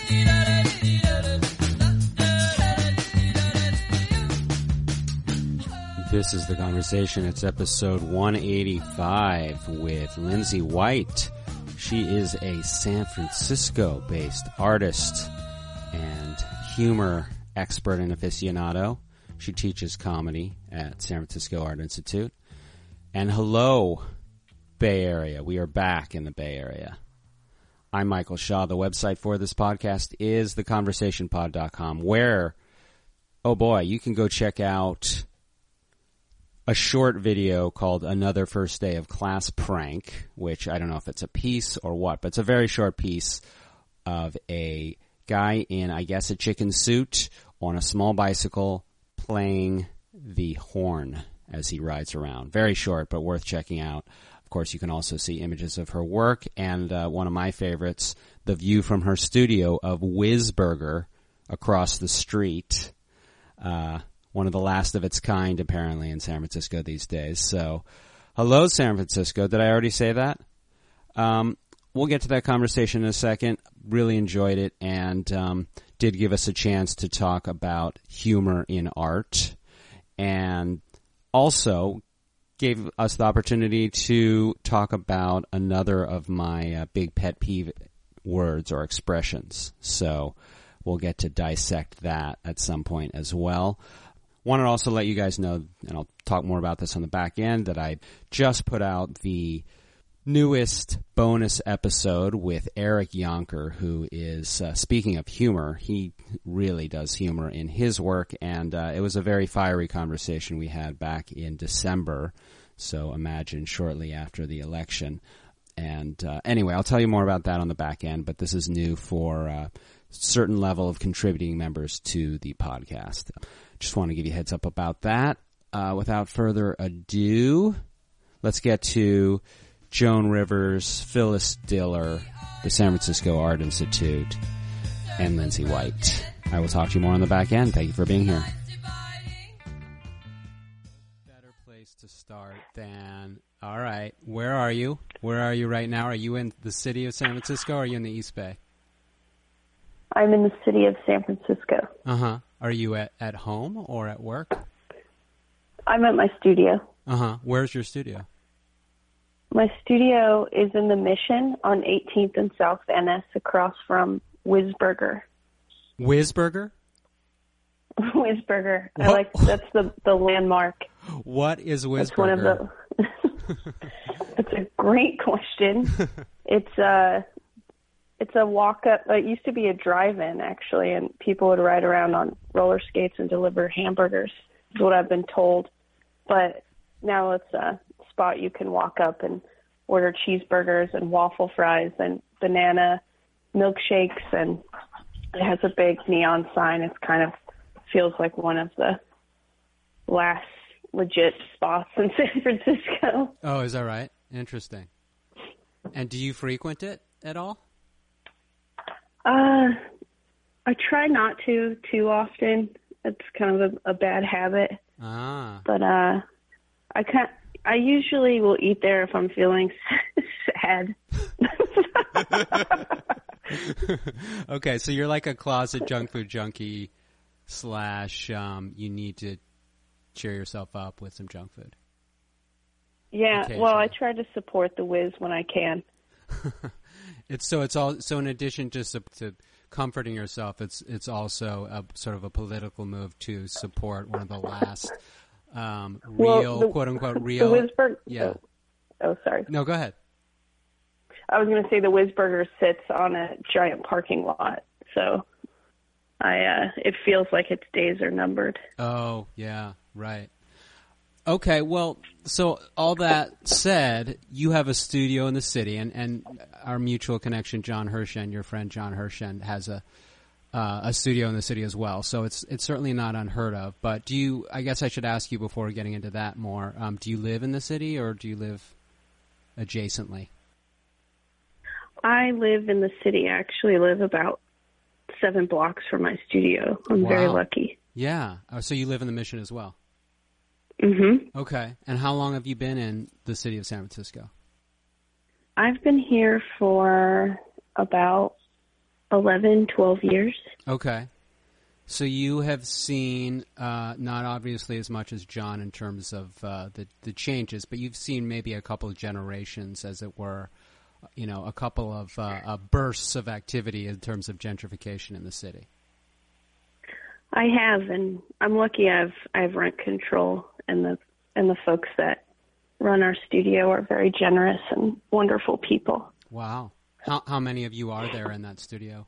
This is The Conversation. It's episode 185 with Lindsay White. She is a San Francisco-based artist and humor expert and aficionado. She teaches comedy at San Francisco Art Institute. And hello, Bay Area. We are back in the Bay Area. I'm Michael Shaw. The website for this podcast is theconversationpod.com, where, oh boy, you can go check out a short video called Another First Day of Class Prank, which I don't know if it's a piece or what, but it's a very short piece of a guy in, I guess, a chicken suit on a small bicycle playing the horn as he rides around. Very short, but worth checking out. Of course, you can also see images of her work, and one of my favorites, the view from her studio of Whiz Burger across the street. One of the last of its kind, apparently, in San Francisco these days. So, hello, San Francisco. Did I already say that? We'll get to that conversation in a second. Really enjoyed it, and did give us a chance to talk about humor in art, and also gave us the opportunity to talk about another of my big pet peeve words or expressions. So, we'll get to dissect that at some point as well. Want to also let you guys know, and I'll talk more about this on the back end, that I just put out the newest bonus episode with Eric Yonker, who is, speaking of humor, he really does humor in his work, and it was a very fiery conversation we had back in December, so imagine shortly after the election. And anyway, I'll tell you more about that on the back end, but this is new for a certain level of contributing members to the podcast. Just want to give you a heads up about that. Without further ado, let's get to Joan Rivers, Phyllis Diller, the San Francisco Art Institute, and Lindsay White. I will talk to you more on the back end. Thank you for being here. Better place to start than, all right, where are you? Where are you right now? Are you in the city of San Francisco, or are you in the East Bay? I'm in the city of San Francisco. Uh-huh. Are you at home or at work? I'm at my studio. Uh-huh. Where's your studio? My studio is in the Mission on 18th and South Van Ness across from Whiz Burger. Whiz Burger? Whiz Burger. That's the landmark. What is Whiz That's Burger? One of the It's a great question. It's a walk-up. It used to be a drive-in, actually, and people would ride around on roller skates and deliver hamburgers, is what I've been told. But now it's a spot you can walk up and order cheeseburgers and waffle fries and banana milkshakes, and it has a big neon sign. It kind of feels like one of the last legit spots in San Francisco. Oh, is that right? Interesting. And do you frequent it at all? I try not to too often. It's kind of a bad habit. Ah. But I usually will eat there if I'm feeling sad. Okay, so you're like a closet junk food junkie / you need to cheer yourself up with some junk food. Yeah, well, I try to support the Whiz when I can. So in addition to comforting yourself, it's also a sort of a political move to support one of the last quote unquote real. The Whizburger. Yeah. Oh, sorry. No, go ahead. I was going to say the Whiz Burger sits on a giant parking lot, so it feels like its days are numbered. Oh, yeah, right. Okay, well, so all that said, you have a studio in the city, and our mutual connection, John Hershend, your friend John Hershend, has a studio in the city as well. So it's certainly not unheard of. But I guess I should ask you before getting into that more, do you live in the city or do you live adjacently? I live in the city. I actually live about 7 blocks from my studio. I'm very lucky. Yeah. So you live in the Mission as well? Mm-hmm. Okay. And how long have you been in the city of San Francisco? I've been here for about 11, 12 years. Okay. So you have seen, not obviously as much as John in terms of the changes, but you've seen maybe a couple of generations, as it were, a couple of bursts of activity in terms of gentrification in the city. I have, and I'm lucky I've rent control, and the folks that run our studio are very generous and wonderful people. Wow. How many of you are there in that studio?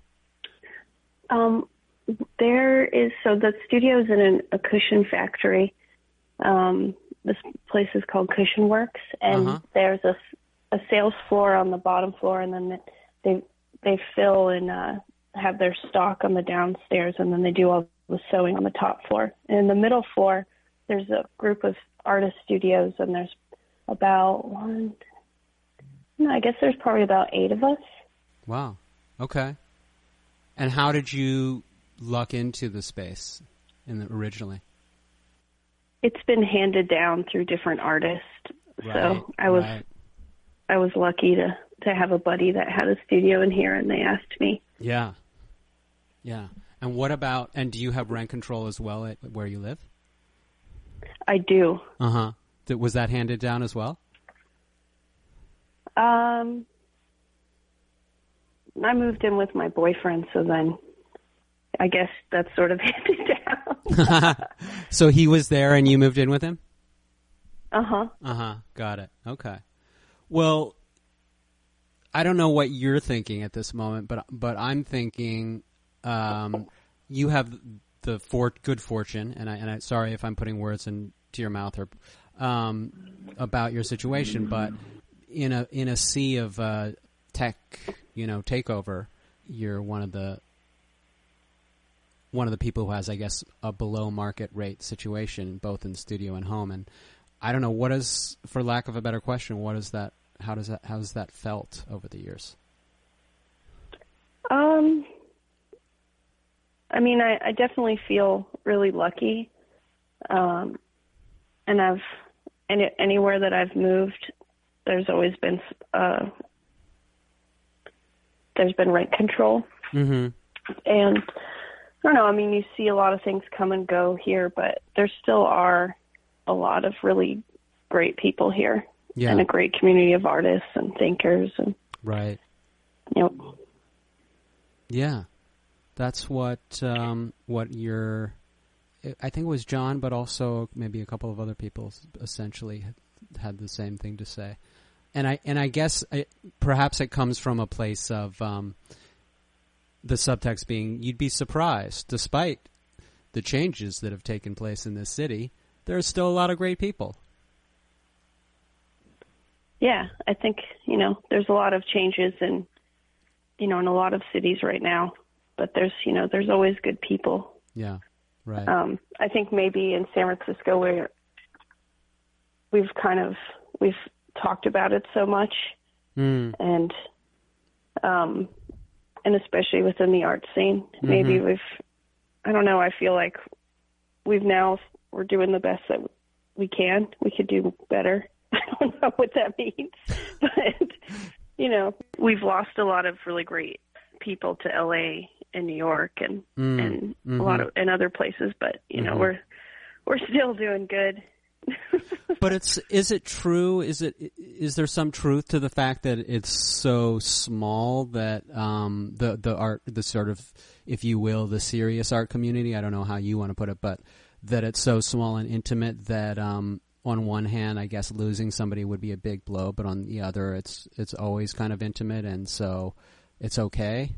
The studio is in a cushion factory. This place is called Cushion Works, and there's a sales floor on the bottom floor, and then they fill and have their stock on the downstairs, and then they do all the sewing on the top floor. And in the middle floor, there's a group of artist studios, and there's about I guess there's probably about 8 of us. Wow. Okay. And how did you luck into the space originally? It's been handed down through different artists. Right, so I was lucky to have a buddy that had a studio in here, and they asked me. Yeah. Yeah. And do you have rent control as well at where you live? I do. Uh-huh. Was that handed down as well? I moved in with my boyfriend, so then I guess that's sort of handed down. So he was there and you moved in with him? Uh-huh. Uh-huh. Got it. Okay. Well, I don't know what you're thinking at this moment, but I'm thinking you have the good fortune, and I sorry if I'm putting words into your mouth or about your situation, but in a sea of tech, takeover, you're one of the people who has, I guess, a below market rate situation, both in studio and home. And I don't know, what is, for lack of a better question, how has that felt over the years? I mean, I definitely feel really lucky. And anywhere that I've moved, there's always been rent control. Mm-hmm. And I don't know, I mean, you see a lot of things come and go here, but there still are a lot of really great people here. Yeah. And a great community of artists and thinkers. And, right. Yep. Yeah. That's what your, I think it was John, but also maybe a couple of other people essentially had the same thing to say. And I guess perhaps it comes from a place of the subtext being, you'd be surprised, despite the changes that have taken place in this city, there are still a lot of great people. Yeah, I think, there's a lot of changes in a lot of cities right now, but there's always good people. Yeah, right. I think maybe in San Francisco where we've talked about it so much, and especially within the art scene, maybe I feel like we're doing the best that we can. We could do better. I don't know what that means, but we've lost a lot of really great people to LA and New York and a lot of and other places, but we're still doing good. But is it true? Is there some truth to the fact that it's so small that the sort of, if you will, the serious art community, I don't know how you want to put it, but that it's so small and intimate that on one hand, I guess losing somebody would be a big blow, but on the other, it's always kind of intimate, and so it's okay?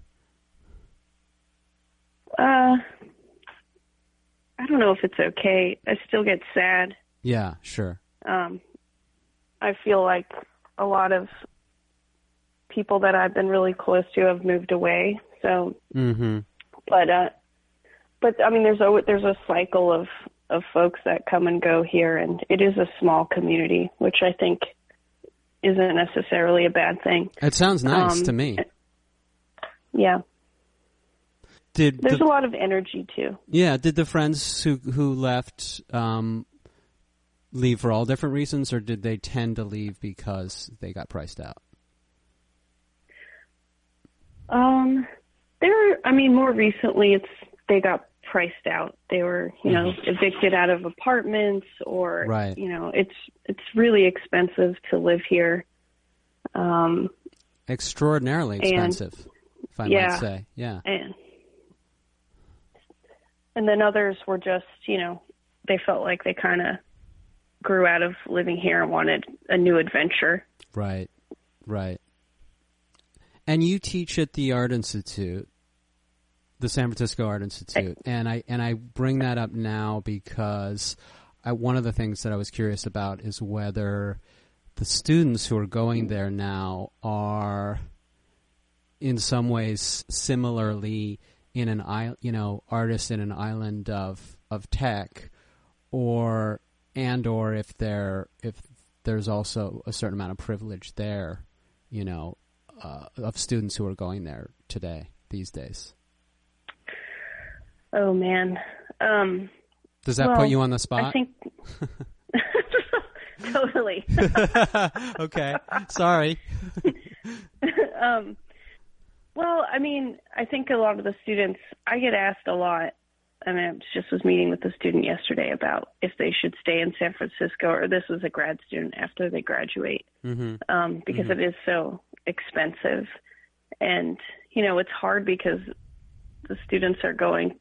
I don't know if it's okay. I still get sad. Yeah, sure. I feel like a lot of people that I've been really close to have moved away. So, but I mean, there's a cycle of folks that come and go here, and it is a small community, which I think isn't necessarily a bad thing. It sounds nice to me. Yeah. There's a lot of energy too. Yeah. Did the friends who left leave for all different reasons, or did they tend to leave because they got priced out? More recently, they got priced out. They were, evicted out of apartments, or, right. It's really expensive to live here. Extraordinarily expensive, if I might say. Yeah. And then others were just, they felt like they kind of grew out of living here and wanted a new adventure. Right, right. And you teach at the Art Institute, the San Francisco Art Institute, and I bring that up now because one of the things that I was curious about is whether the students who are going there now are, in some ways, similarly in an artists in an island of tech, or if there's also a certain amount of privilege there, of students who are going there these days. Oh man. Does that put you on the spot? I think totally. Okay. Sorry. Well, I think a lot of the students, I get asked a lot. I just was meeting with a student yesterday about if they should stay in San Francisco, or this was a grad student after they graduate, because it is so expensive. And, it's hard because the students are going,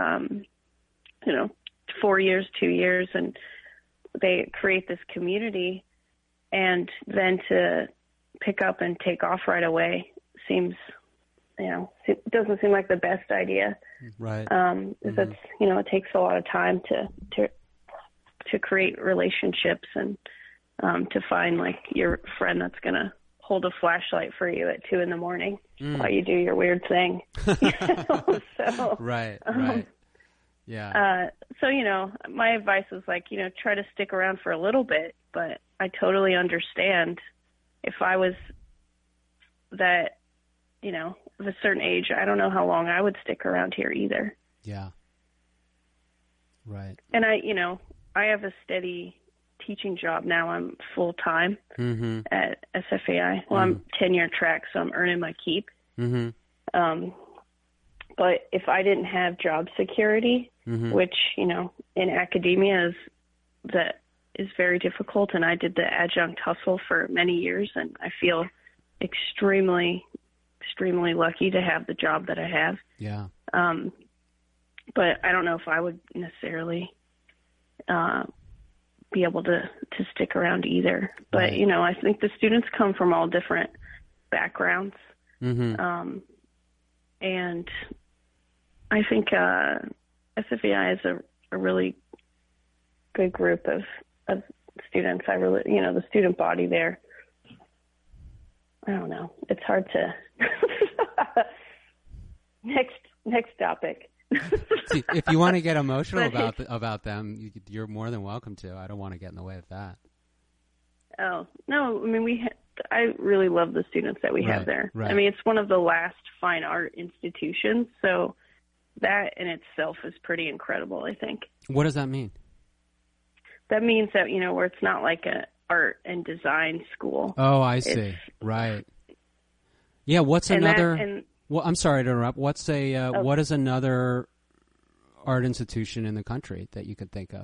4 years, 2 years, and they create this community, and then to pick up and take off right away seems, it doesn't seem like the best idea. Right. That's, it takes a lot of time to create relationships and to find like your friend that's going to hold a flashlight for you at 2 a.m. while you do your weird thing. So, right. Yeah. So, my advice is like, try to stick around for a little bit, but I totally understand if I was that, of a certain age, I don't know how long I would stick around here either. Yeah. Right. And I have a steady teaching job now. I'm full time at SFAI. Well, I'm tenure track, so I'm earning my keep. But if I didn't have job security, which, in academia is very difficult, and I did the adjunct hustle for many years, and I feel extremely lucky to have the job that I have. Yeah. But I don't know if I would necessarily be able to stick around either. But, right. I think the students come from all different backgrounds. And I think SFAI is a really good group of students. I really, the student body there, I don't know. It's hard to. Next topic. See, if you want to get emotional about them, you're more than welcome to. I don't want to get in the way of that. Oh no! I really love the students that we have there. Right. It's one of the last fine art institutions, so that in itself is pretty incredible, I think. What does that mean? That means that where it's not like a art and design school. Oh, I see. Right. Yeah. What's another? Well, I'm sorry to interrupt. What is another art institution in the country that you could think of?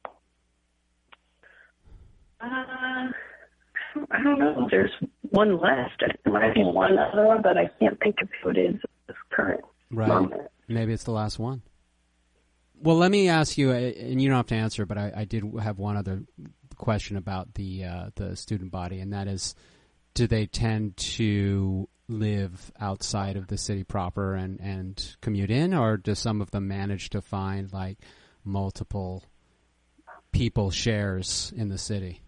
I don't know. There's one left. There might be one other one, but I can't think of who it is at this current moment. Maybe it's the last one. Well, let me ask you, and you don't have to answer, but I did have one other question about the student body, and that is, do they tend to live outside of the city proper and commute in, or do some of them manage to find like multiple people shares in the city?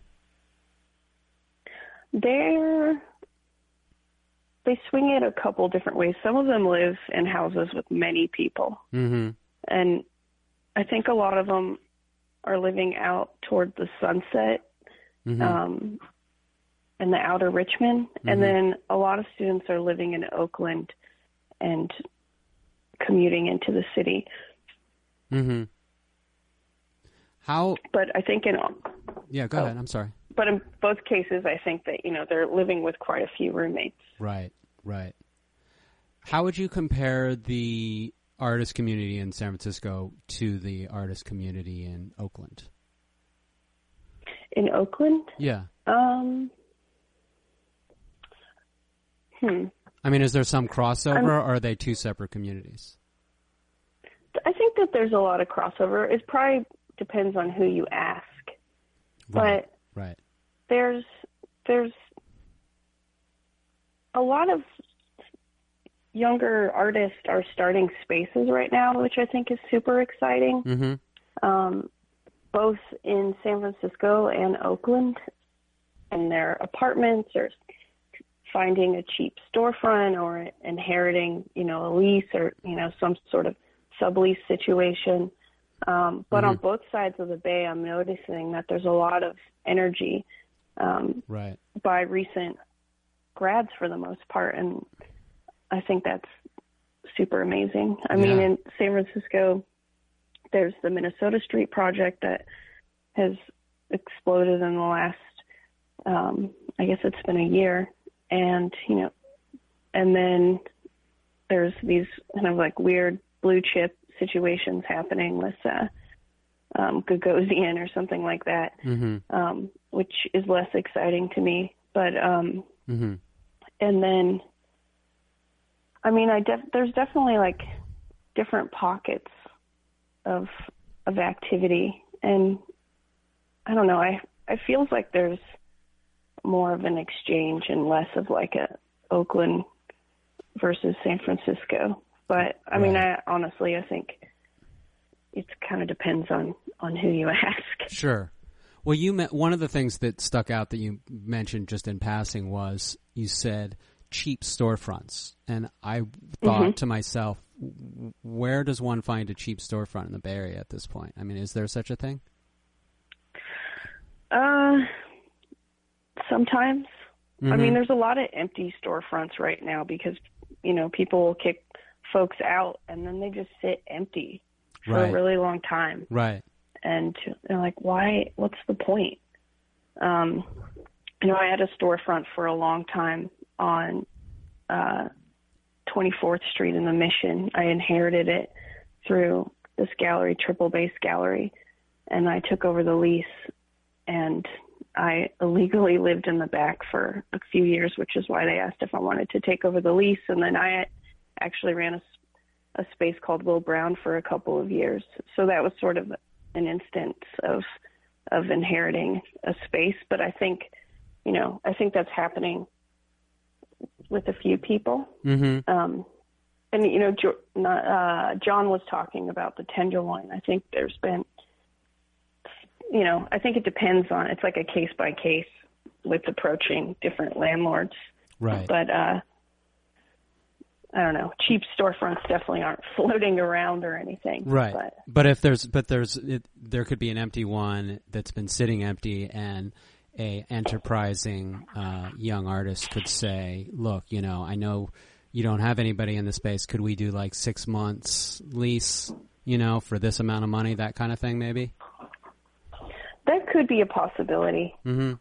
They swing it a couple different ways. Some of them live in houses with many people. And I think a lot of them are living out toward the Sunset and the outer Richmond. And then a lot of students are living in Oakland and commuting into the city. How? But I think Yeah, go ahead. I'm sorry. But in both cases, I think that, they're living with quite a few roommates. Right. How would you compare the artist community in San Francisco to the artist community in Oakland? In Oakland? Yeah. I mean, is there some crossover, or are they two separate communities? I think that there's a lot of crossover. It probably depends on who you ask. Right. But right. there's a lot of younger artists are starting spaces right now, which I think is super exciting. Mm-hmm. Both in San Francisco and Oakland, in their apartments, or finding a cheap storefront, or inheriting, a lease, or, some sort of sublease situation. But on both sides of the Bay, I'm noticing that there's a lot of energy right. by recent grads for the most part. And I think that's super amazing. I mean, in San Francisco, there's the Minnesota Street Project that has exploded in the last, I guess it's been a year. And, and then there's these kind of like weird blue chip situations happening with Gagosian or something like that, which is less exciting to me. But, and then, I mean, there's definitely like different pockets of activity, and I don't know, I feels like there's more of an exchange and less of like a Oakland versus San Francisco. But I mean, I think it kind of depends on who you ask. Sure. Well, one of the things that stuck out that you mentioned just in passing was you said cheap storefronts, and I thought to myself, where does one find a cheap storefront in the Bay Area at this point? I mean, is there such a thing? Sometimes. I mean, there's a lot of empty storefronts right now because, people will kick folks out and then they just sit empty for a really long time. Right. And they're like, why? What's the point? I had a storefront for a long time on 24th Street in the Mission. I inherited it through this gallery, Triple Base Gallery, and I took over the lease, and I illegally lived in the back for a few years, which is why they asked if I wanted to take over the lease. And then I actually ran a space called Will Brown for a couple of years. So that was sort of an instance of inheriting a space. But I think that's happening with a few people. And, John was talking about the Tenderloin. I think there's been, I think it depends on, it's like a case by case with approaching different landlords. Right. But, I don't know, cheap storefronts definitely aren't floating around or anything. Right. But there could be an empty one that's been sitting empty, and a enterprising young artist could say, look, I know you don't have anybody in the space. Could we do like 6 months lease, for this amount of money, that kind of thing maybe? That could be a possibility. I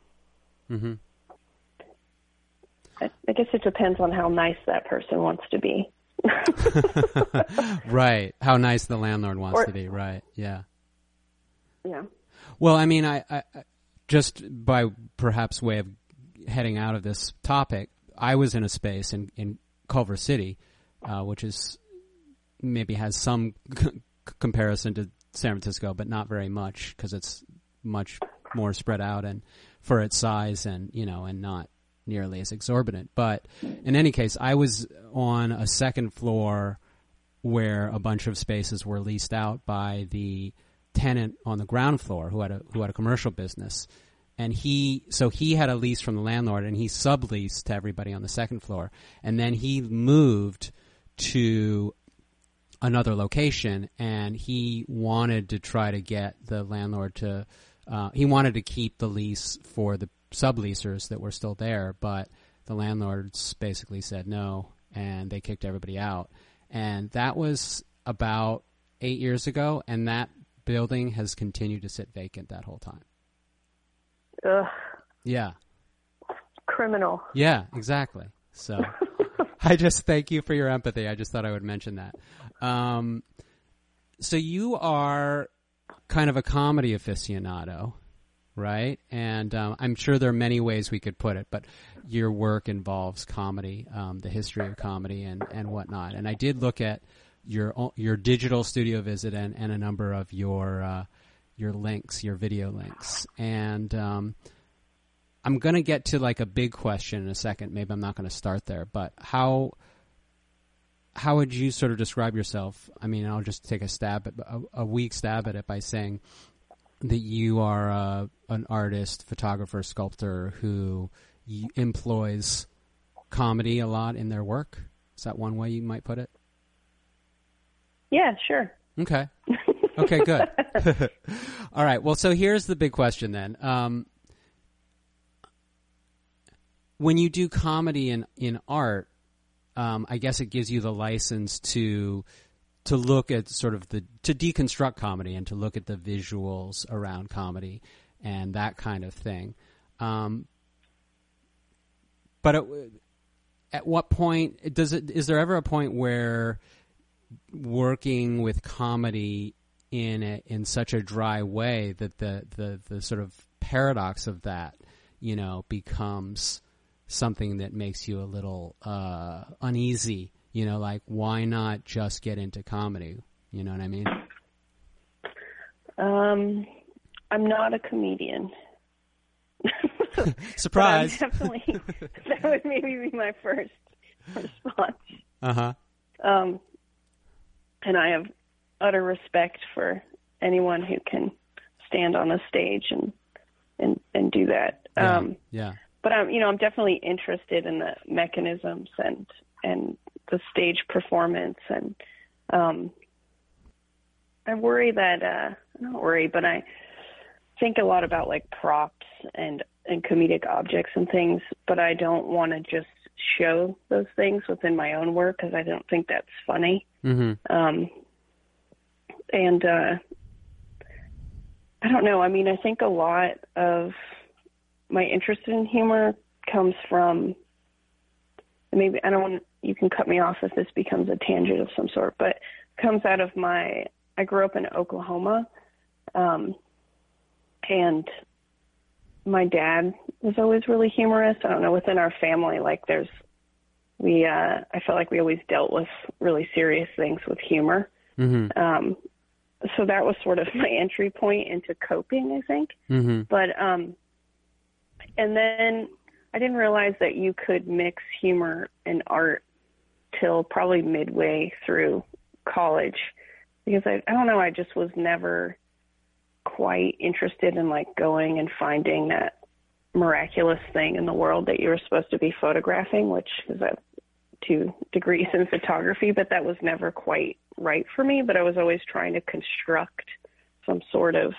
guess it depends on how nice that person wants to be. Right. How nice the landlord wants to be. Right. Yeah. Yeah. Well, I mean, I just by perhaps way of heading out of this topic, I was in a space in Culver City, which is maybe has some comparison to San Francisco, but not very much because it's much more spread out and for its size and, and not nearly as exorbitant. But in any case, I was on a second floor where a bunch of spaces were leased out by the tenant on the ground floor who had a commercial business. And he had a lease from the landlord, and he subleased to everybody on the second floor. And then he moved to another location, and he wanted to try to get the landlord to he wanted to keep the lease for the subleasers that were still there, but the landlords basically said no, and they kicked everybody out. And that was about 8 years ago, and that building has continued to sit vacant that whole time. Ugh. Yeah. Criminal. Yeah, exactly. So, I just thank you for your empathy. I just thought I would mention that. So you are kind of a comedy aficionado, right? And I'm sure there are many ways we could put it, but your work involves comedy, the history of comedy and whatnot. And I did look at your digital studio visit and a number of your links, your video links. And I'm going to get to like a big question in a second. Maybe I'm not going to start there, but how would you sort of describe yourself? I mean, I'll just take a weak stab at it by saying that you are an artist, photographer, sculptor who employs comedy a lot in their work. Is that one way you might put it? Yeah, sure. Okay. Okay, good. All right. Well, so here's the big question then. When you do comedy in art, I guess it gives you the license to look at sort of to deconstruct comedy and to look at the visuals around comedy and that kind of thing. But at what point is there ever a point where working with comedy in such a dry way that the sort of paradox of that, becomes something that makes you a little uneasy, like why not just get into comedy? You know what I mean? I'm not a comedian. Surprise. Definitely, that would maybe be my first response. Uh-huh. And I have utter respect for anyone who can stand on a stage and do that. Yeah. But I'm definitely interested in the mechanisms and the stage performance, and I worry that not worry, but I think a lot about like props and comedic objects and things, but I don't want to just show those things within my own work because I don't think that's funny. Mm-hmm. And I don't know. I mean, I think a lot of my interest in humor comes from, maybe I don't want, you can cut me off if this becomes a tangent of some sort, but comes out of I grew up in Oklahoma, and my dad was always really humorous. I don't know, within our family, like I felt like we always dealt with really serious things with humor. Mm-hmm. So that was sort of my entry point into coping, I think. Mm-hmm. But, and then I didn't realize that you could mix humor and art till probably midway through college, because I don't know, I just was never quite interested in like going and finding that miraculous thing in the world that you were supposed to be photographing, which is 2 degrees in photography, but that was never quite right for me. But I was always trying to construct some sort of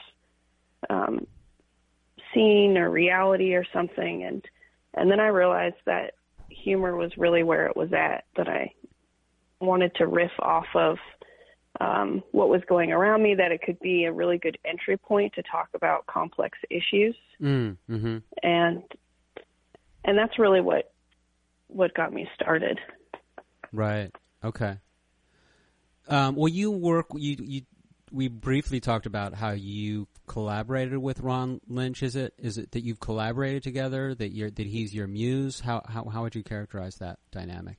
scene or reality or something, and then I realized that humor was really where it was at, that I wanted to riff off of what was going around me, that it could be a really good entry point to talk about complex issues. Mm-hmm. And that's really what got me started. Right. Okay. Well, you work. We briefly talked about how you collaborated with Ron Lynch. Is it that you've collaborated together? That he's your muse? How would you characterize that dynamic?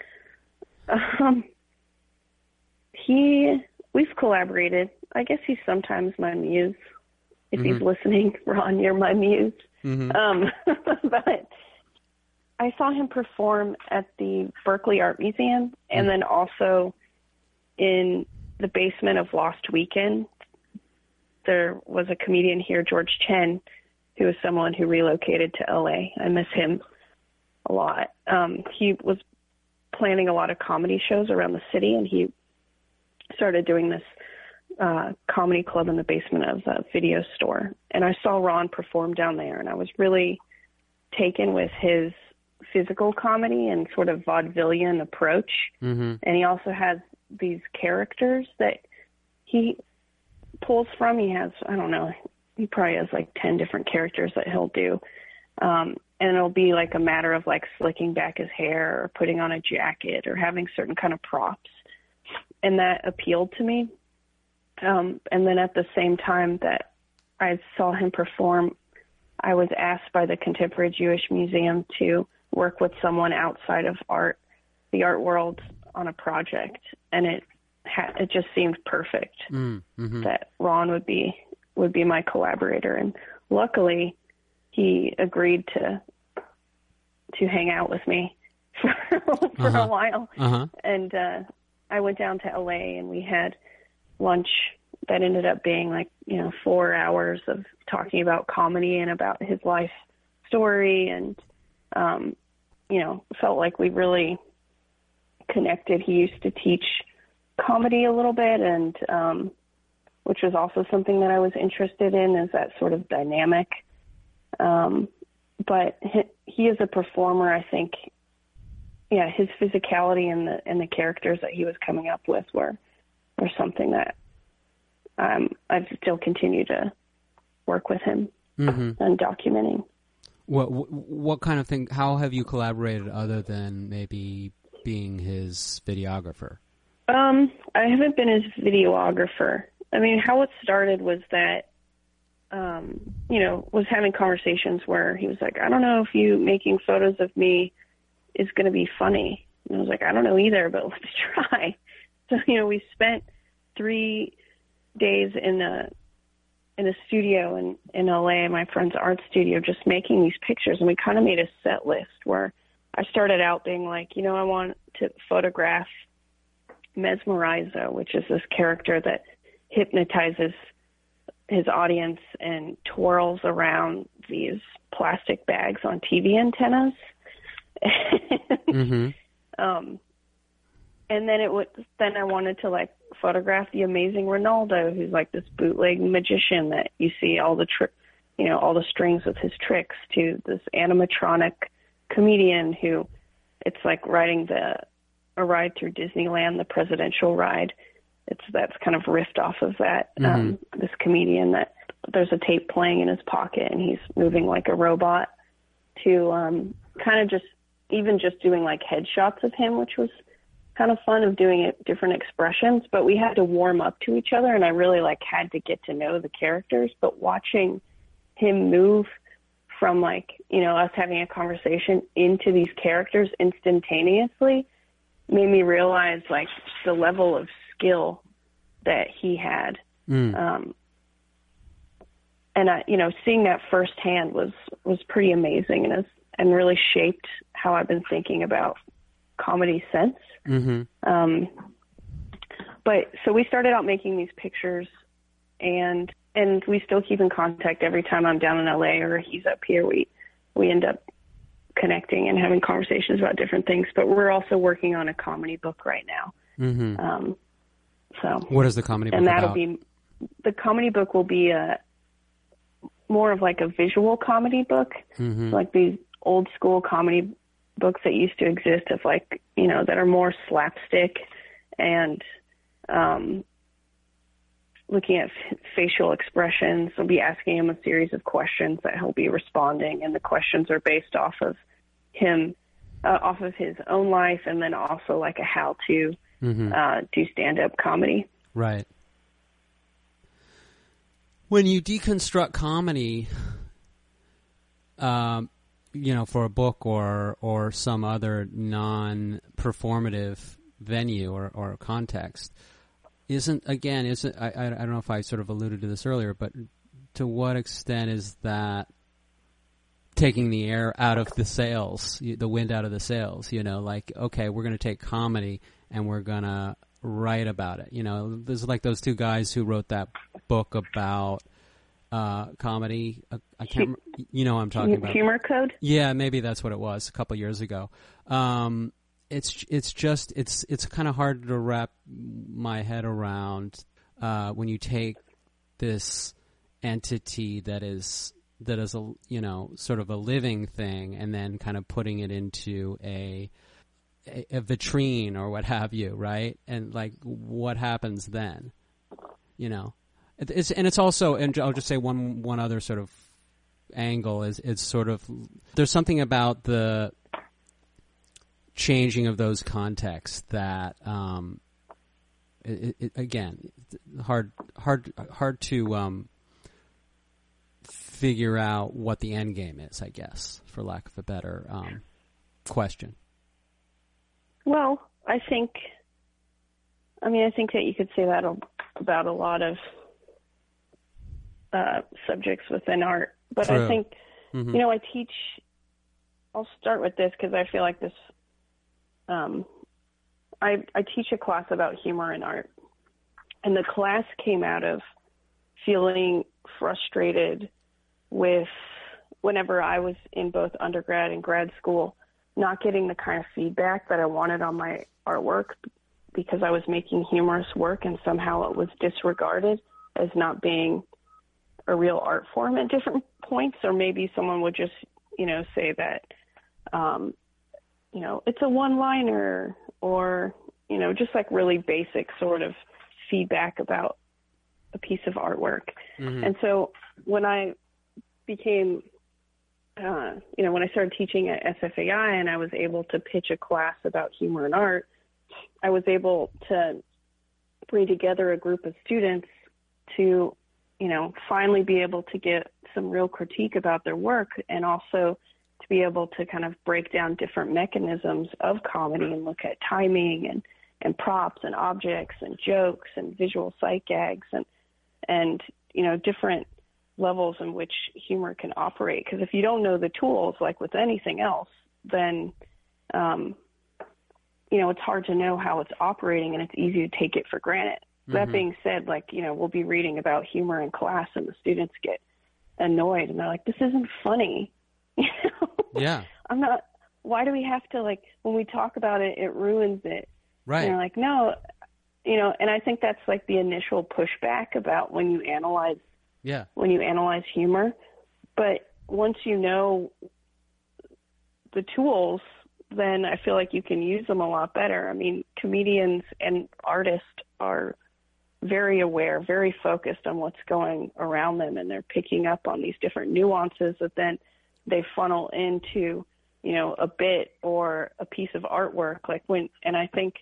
We've collaborated. I guess he's sometimes my muse. If he's listening, Ron, you're my muse. Mm-hmm. But I saw him perform at the Berkeley Art Museum, and then also in the basement of Lost Weekend. There was a comedian here, George Chen, who is someone who relocated to LA. I miss him a lot. He was planning a lot of comedy shows around the city, and he started doing this comedy club in the basement of the video store. And I saw Ron perform down there, and I was really taken with his physical comedy and sort of vaudevillian approach. Mm-hmm. And he also has these characters that he pulls from. He has, I don't know, he probably has like 10 different characters that he'll do. And and it'll be like a matter of like slicking back his hair or putting on a jacket or having certain kind of props. And that appealed to me. And then at the same time that I saw him perform, I was asked by the Contemporary Jewish Museum to work with someone outside of the art world on a project. And it just seemed perfect that Ron would be my collaborator. And luckily he agreed to hang out with me for a while. And I went down to LA and we had lunch that ended up being like, 4 hours of talking about comedy and about his life story. And, felt like we really connected. He used to teach comedy a little bit, and which was also something that I was interested in, is that sort of dynamic. But he is a performer, I think. Yeah, his physicality and the characters that he was coming up with were something that I've still continued to work with him on documenting. What kind of thing? How have you collaborated other than maybe being his videographer? I haven't been his videographer. I mean, how it started was that, was having conversations where he was like, I don't know if you making photos of me is going to be funny. And I was like, I don't know either, but let's try. So, we spent 3 days in a studio in LA, my friend's art studio, just making these pictures. And we kind of made a set list where I started out being like, I want to photograph Mesmerizo, which is this character that hypnotizes his audience and twirls around these plastic bags on TV antennas. And then I wanted to like photograph the amazing Ronaldo, who's like this bootleg magician that you see all the all the strings with his tricks, to this animatronic comedian who it's like riding a ride through Disneyland, the presidential ride. That's kind of riffed off of that. This comedian that there's a tape playing in his pocket and he's moving like a robot, to kind of just doing like headshots of him, which was kind of fun, of doing it different expressions. But we had to warm up to each other, and I really like had to get to know the characters. But watching him move from like, us having a conversation into these characters instantaneously made me realize like the level of skill that he had. And I, seeing that firsthand was pretty amazing, and really shaped how I've been thinking about comedy since. But so we started out making these pictures, and we still keep in contact every time I'm down in LA or he's up here. We end up connecting and having conversations about different things. But we're also working on a comedy book right now. So what is the comedy book and that'll about? be the comedy book will be more of like a visual comedy book, like these old school comedy books that used to exist, of like, that are more slapstick and looking at facial expressions. I'll be asking him a series of questions that he'll be responding, and the questions are based off of him, off of his own life, and then also like a how to do stand-up comedy. Right. When you deconstruct comedy, for a book or some other non-performative venue or context, I don't know if I sort of alluded to this earlier, but to what extent is that taking the air out of the sails, the wind out of the sails? Like, okay, we're going to take comedy and we're going to write about it. There's like those two guys who wrote that book about comedy. I can't. I'm talking about Humor Code. Yeah, maybe that's what it was a couple years ago. It's kind of hard to wrap my head around when you take this entity that is a sort of a living thing, and then kind of putting it into a vitrine or what have you, right? And like, what happens then? It's also, and I'll just say one other sort of angle is sort of, there's something about the changing of those contexts that, again, hard to figure out what the end game is, I guess, for lack of a better question. Well, I think that you could say that about a lot of subjects within art. But True. I think, I'll start with this because I feel like this, I teach a class about humor in art. And the class came out of feeling frustrated with, whenever I was in both undergrad and grad school, not getting the kind of feedback that I wanted on my artwork because I was making humorous work and somehow it was disregarded as not being a real art form at different points. Or maybe someone would just, say that, it's a one-liner, or, just like really basic sort of feedback about a piece of artwork. Mm-hmm. And so when I became, when I started teaching at SFAI and I was able to pitch a class about humor and art, I was able to bring together a group of students to, finally be able to get some real critique about their work, and also to be able to kind of break down different mechanisms of comedy and look at timing and props and objects and jokes and visual sight gags and different levels in which humor can operate. Because if you don't know the tools, like with anything else, then, it's hard to know how it's operating, and it's easy to take it for granted. Mm-hmm. That being said, we'll be reading about humor in class and the students get annoyed and they're like, this isn't funny. Yeah. Why do we have to, when we talk about it, it ruins it. Right. And they're like, no, and I think that's the initial pushback about when you analyze humor. But once you know the tools, then I feel like you can use them a lot better. I mean, comedians and artists are very aware, very focused on what's going around them, and they're picking up on these different nuances that then they funnel into, a bit or a piece of artwork. And I think,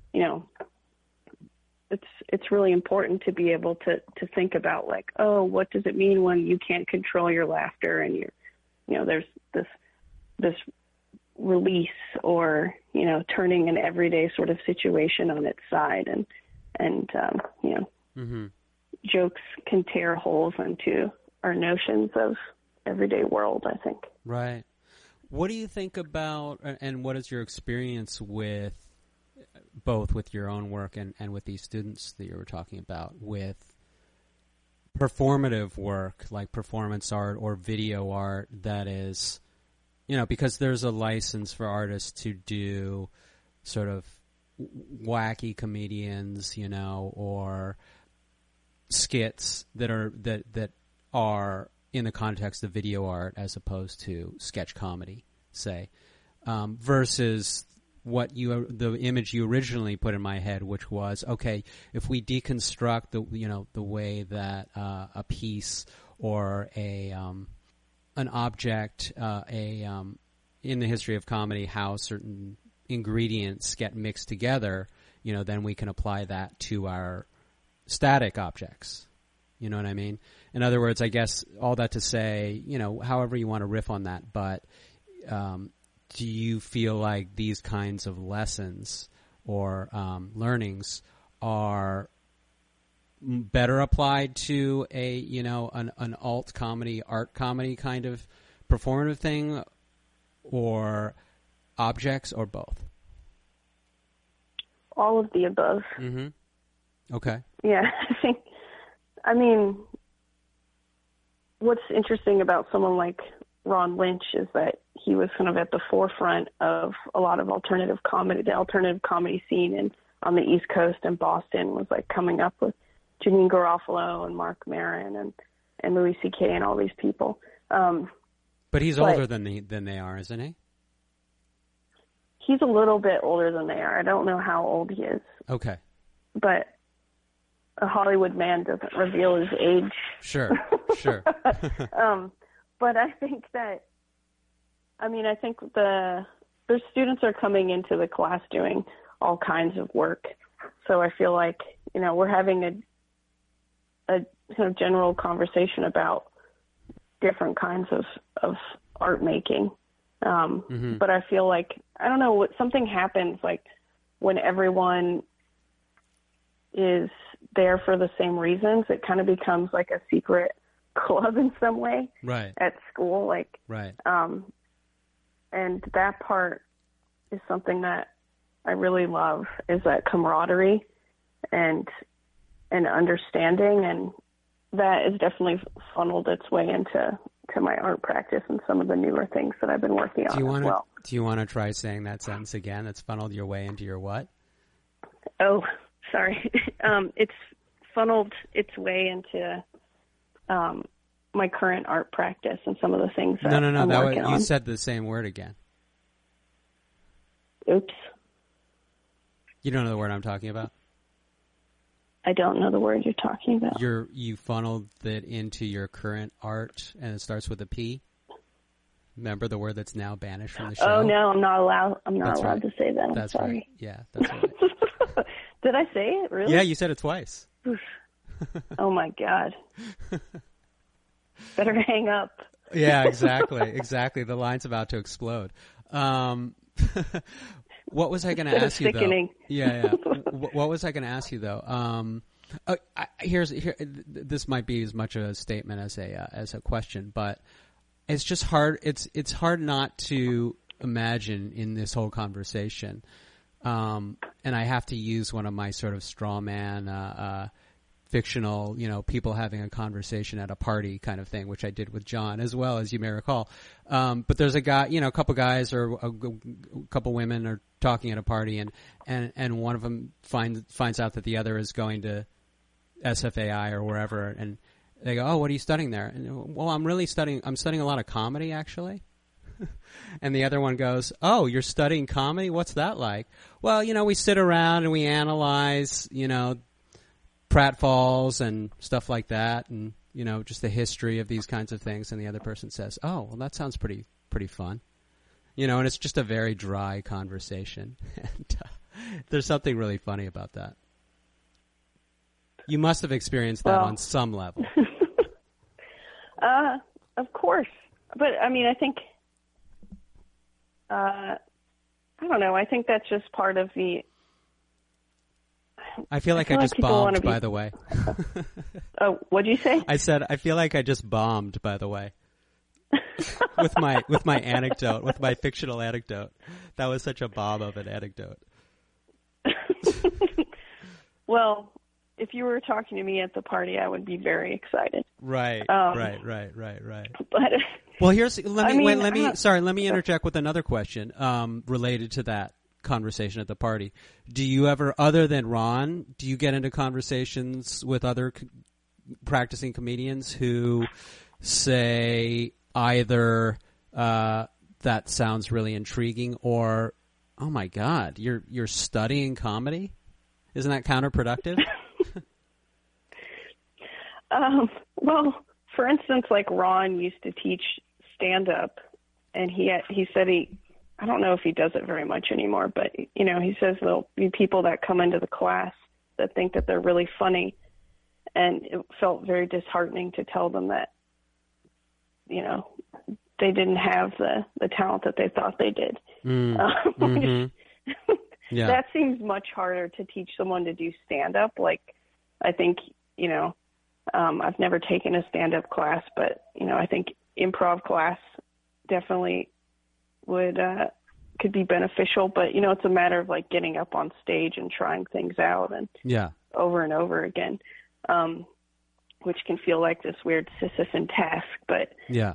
it's really important to be able to think about what does it mean when you can't control your laughter and there's this release, or, turning an everyday sort of situation on its side, and mm-hmm. jokes can tear holes into our notions of everyday world, I think. Right. What do you think about, and what is your experience with, both with your own work and with these students that you were talking about, with performative work like performance art or video art that is, because there's a license for artists to do sort of wacky comedians, or skits that are in the context of video art as opposed to sketch comedy, say, versus the image you originally put in my head, which was, okay, if we deconstruct the way that a piece or an object, in the history of comedy, how certain ingredients get mixed together, then we can apply that to our static objects. You know what I mean? In other words, I guess all that to say, however you want to riff on that, but do you feel like these kinds of lessons or learnings are better applied to an alt comedy, art comedy kind of performative thing, or objects, or both? All of the above. Mm-hmm. Okay. Yeah, I mean, what's interesting about someone like Ron Lynch is that he was kind of at the forefront of a lot of alternative comedy. The alternative comedy scene on the East Coast and Boston was coming up with Janeane Garofalo and Marc Maron and Louis C.K. and all these people. But he's older than they are, isn't he? He's a little bit older than they are. I don't know how old he is. Okay. But a Hollywood man doesn't reveal his age. Sure. but I think that, I think the students are coming into the class doing all kinds of work. So I feel like, we're having a kind of general conversation about different kinds of art making. But I feel like, I don't know, something happens like when everyone is there for the same reasons, it kind of becomes like a secret club in some way at school. And that part is something that I really love, is that camaraderie and understanding, and that has definitely funneled its way into my art practice and some of the newer things that I've been working on as well. Do you want to try saying that sentence again? It's funneled your way into your what? Oh, sorry. It's funneled its way into my current art practice and some of the things that I'm working on. You said the same word again. Oops. You don't know the word I'm talking about? I don't know the word you're talking about. You funneled it into your current art, and it starts with a P. Remember the word that's now banished from the show? Oh no, I'm not allowed. I'm not allowed to say that. I'm sorry. Right. Yeah, that's right. Did I say it? Really? Yeah, you said it twice. Oh my God. Better hang up. Yeah, exactly. The line's about to explode. What was I going to ask you though? Yeah. What was I going to ask you though? This might be as much a statement as a question, but it's just hard. It's hard not to imagine in this whole conversation. And I have to use one of my sort of straw man, fictional, people having a conversation at a party kind of thing, which I did with John as well, as you may recall. But there's a guy, a couple guys or a couple women are talking at a party, and one of them finds out that the other is going to SFAI or wherever, and they go, "Oh, what are you studying there?" And, "Well, I'm studying a lot of comedy, actually." And the other one goes, "Oh, you're studying comedy? What's that like?" "Well, we sit around and we analyze, pratfalls and stuff like that, and just the history of these kinds of things." And the other person says, "Oh, well, that sounds pretty fun," and it's just a very dry conversation. And there's something really funny about that. You must have experienced that on some level. Of course, but I think I don't know. I think that's just part of the. I feel like I just bombed, by the way. Oh, what'd you say? I said, I feel like I just bombed, by the way. with my anecdote, with my fictional anecdote. That was such a bomb of an anecdote. Well, if you were talking to me at the party, I would be very excited. Right. But well, let me interject with another question related to that conversation at the party. Do you ever, other than Ron, do you get into conversations with other practicing comedians who say either that sounds really intriguing, or oh my God, you're studying comedy? Isn't that counterproductive? Well, for instance, like Ron used to teach stand-up, and he said I don't know if he does it very much anymore, but, he says there'll be people that come into the class that think that they're really funny, and it felt very disheartening to tell them that, they didn't have the talent that they thought they did. Yeah. That seems much harder to teach someone to do stand-up. Like, I think, I've never taken a stand-up class, but, I think improv class definitely could be beneficial. But, it's a matter of, like, getting up on stage and trying things out and over and over again, which can feel like this weird Sisyphean task. But,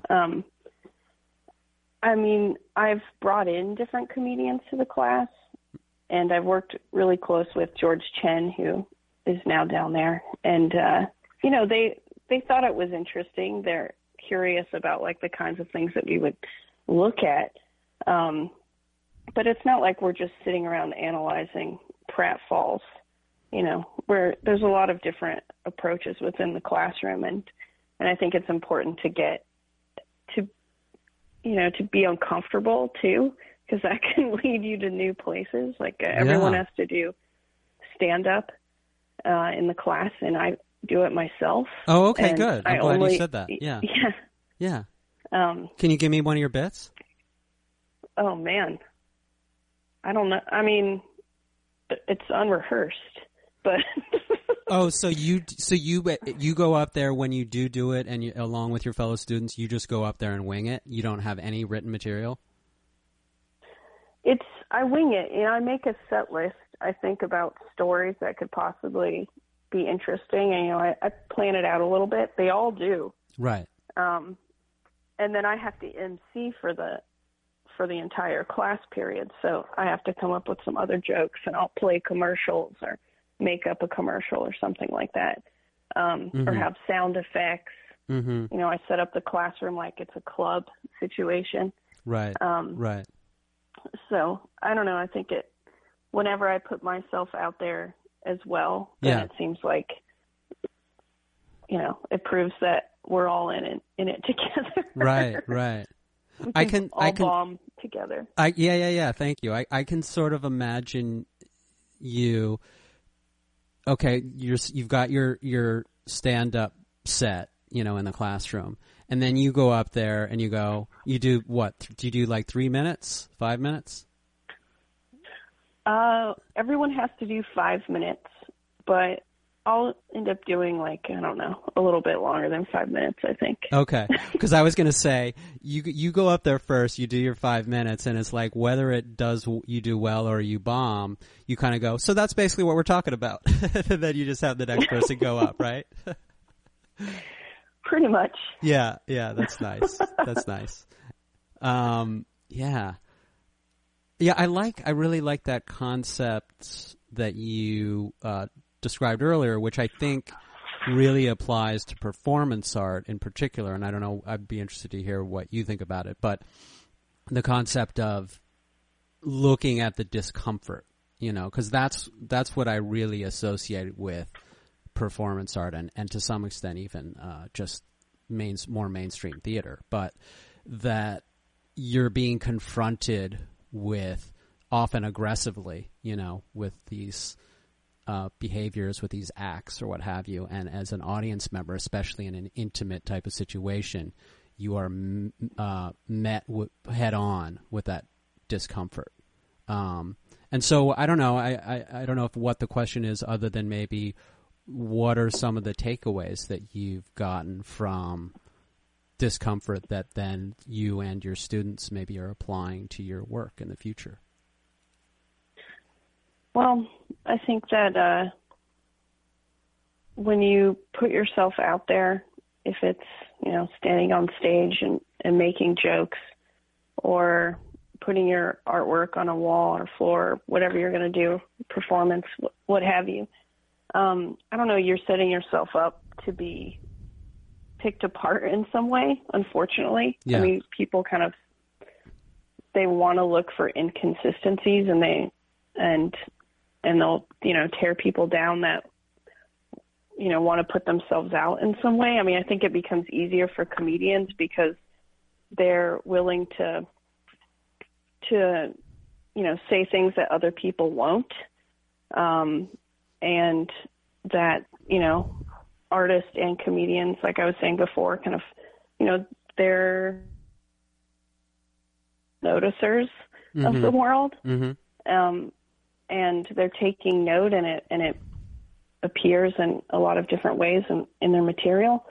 I've brought in different comedians to the class, and I've worked really close with George Chen, who is now down there. And, they thought it was interesting. They're curious about, like, the kinds of things that we would look at. But it's not like we're just sitting around analyzing pratfalls, where there's a lot of different approaches within the classroom. And I think it's important to get to be uncomfortable too, because that can lead you to new places. Like everyone has to do stand up in the class, and I do it myself. Oh, okay, good. I'm glad you said that. Yeah. Yeah. Can you give me one of your bits? Oh man, I don't know. I mean, it's unrehearsed, but. Oh, so you go up there when you do it, and along with your fellow students, you just go up there and wing it? You don't have any written material? I wing it. I make a set list. I think about stories that could possibly be interesting, and I plan it out a little bit. They all do. Right. And then I have to MC for the entire class period, so I have to come up with some other jokes, and I'll play commercials or make up a commercial or something like that, or have sound effects. Mm-hmm. I set up the classroom like it's a club situation. Right. Right. So I don't know. I think whenever I put myself out there as well, then it seems like, it proves that we're all in it together. Right. Right. I can bomb together. Yeah. Thank you. I can sort of imagine you. Okay, you've got your stand-up set, in the classroom, and then you go up there and you do what? Do you do like 3 minutes, 5 minutes? Everyone has to do 5 minutes, but I'll end up doing a little bit longer than 5 minutes, I think. Okay, because I was going to say, you go up there first, you do your 5 minutes, and it's like whether you do well or you bomb, you kind of go, so that's basically what we're talking about. And then you just have the next person go up, right? Pretty much. Yeah, that's nice. That's nice. Yeah, I really like that concept that you described earlier, which I think really applies to performance art in particular. And I don't know, I'd be interested to hear what you think about it, but the concept of looking at the discomfort, because that's what I really associate with performance art and to some extent even just more mainstream theater, but that you're being confronted with, often aggressively, with these behaviors, with these acts or what have you, and as an audience member, especially in an intimate type of situation, you are met head on with that discomfort. And so I don't know. I don't know what the question is, other than maybe what are some of the takeaways that you've gotten from discomfort that then you and your students maybe are applying to your work in the future? Well, I think that when you put yourself out there, if it's, standing on stage and making jokes, or putting your artwork on a wall or floor, whatever you're going to do, performance, what have you, I don't know, you're setting yourself up to be picked apart in some way, unfortunately. Yeah. I mean, people they want to look for inconsistencies, and they'll, tear people down that, want to put themselves out in some way. I mean, I think it becomes easier for comedians because they're willing to say things that other people won't. And that, artists and comedians, like I was saying before, they're noticers of the world. Mm-hmm. And they're taking note, and it appears in a lot of different ways in their material.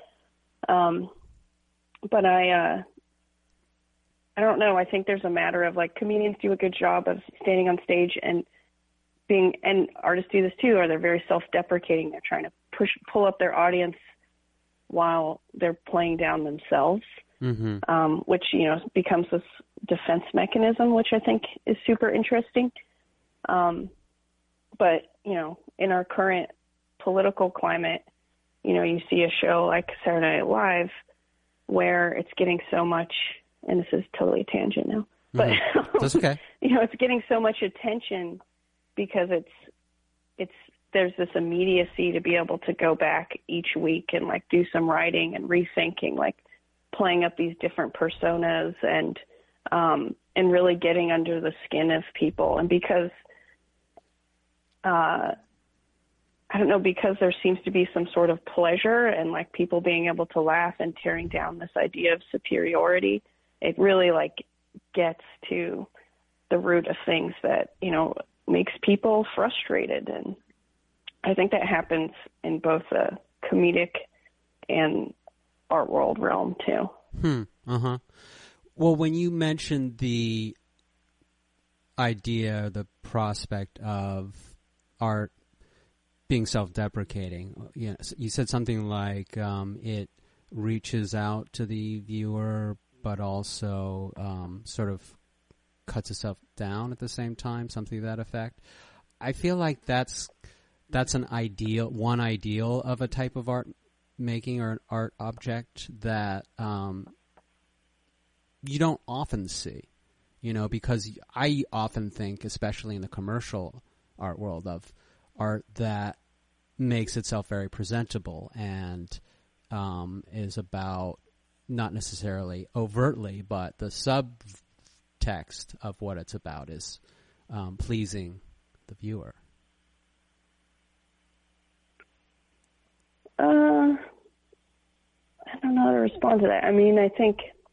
But I don't know. I think there's a matter of comedians do a good job of standing on stage and artists do this too, or they're very self-deprecating. They're trying to pull up their audience while they're playing down themselves, which, becomes this defense mechanism, which I think is super interesting. But, in our current political climate, you see a show like Saturday Night Live where it's getting so much, and this is totally a tangent now, but that's okay. It's getting so much attention because there's this immediacy to be able to go back each week and do some writing and rethinking, playing up these different personas and really getting under the skin of people. And because, I don't know, because there seems to be some sort of pleasure and like people being able to laugh and tearing down this idea of superiority, it really like gets to the root of things that, you know, makes people frustrated. And I think that happens in both the comedic and art world realm too. Well, when you mentioned the idea, the prospect of art being self-deprecating, you know, you said something like it reaches out to the viewer, but also sort of cuts itself down at the same time, something to that effect. I feel like that's one ideal of a type of art making or an art object that you don't often see, you know, because I often think, especially in the commercial art world, of art that makes itself very presentable and is about, not necessarily overtly, but the subtext of what it's about is pleasing the viewer. I don't know how to respond to that. I mean, I think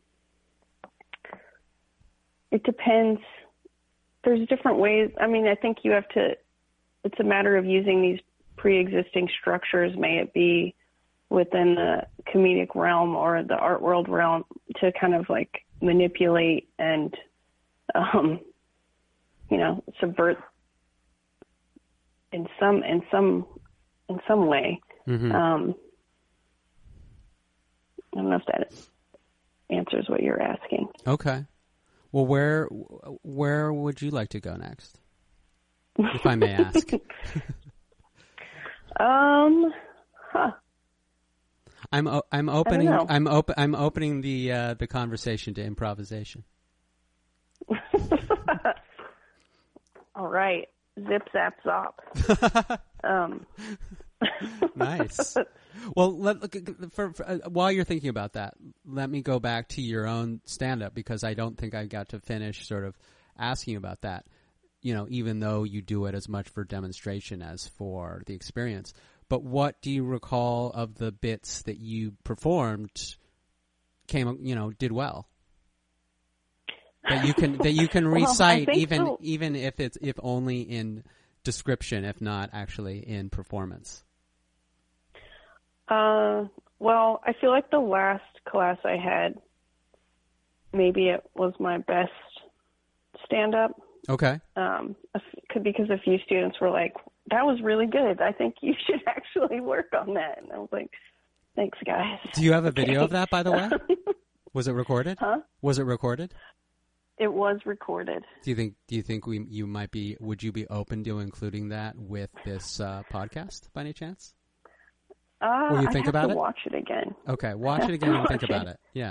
it depends. There's different ways. I mean, I think you have to, it's a matter of using these pre-existing structures, may it be within the comedic realm or the art world realm, to kind of like manipulate and, you know, subvert in some way. Mm-hmm. I don't know if that answers what you're asking. Okay. Well, where would you like to go next, if I may ask? I'm opening the conversation to improvisation. All right, zip zap zop. Nice. Well, while you're thinking about that, let me go back to your own stand-up, because I don't think I got to finish sort of asking about that. You know, even though you do it as much for demonstration as for the experience. But what do you recall of the bits that you performed did well? That you can recite, well, even if only in description, if not actually in performance. Well, I feel like the last class I had, maybe it was my best stand-up. Okay. Because a few students were like, that was really good. I think you should actually work on that. And I was like, thanks, guys. Do you have a video of that, by the way? Was it recorded? Huh? Was it recorded? It was recorded. Do you think would you be open to including that with this podcast by any chance? Will you think about it? Watch it again. Okay, watch it again and think about it. Yeah.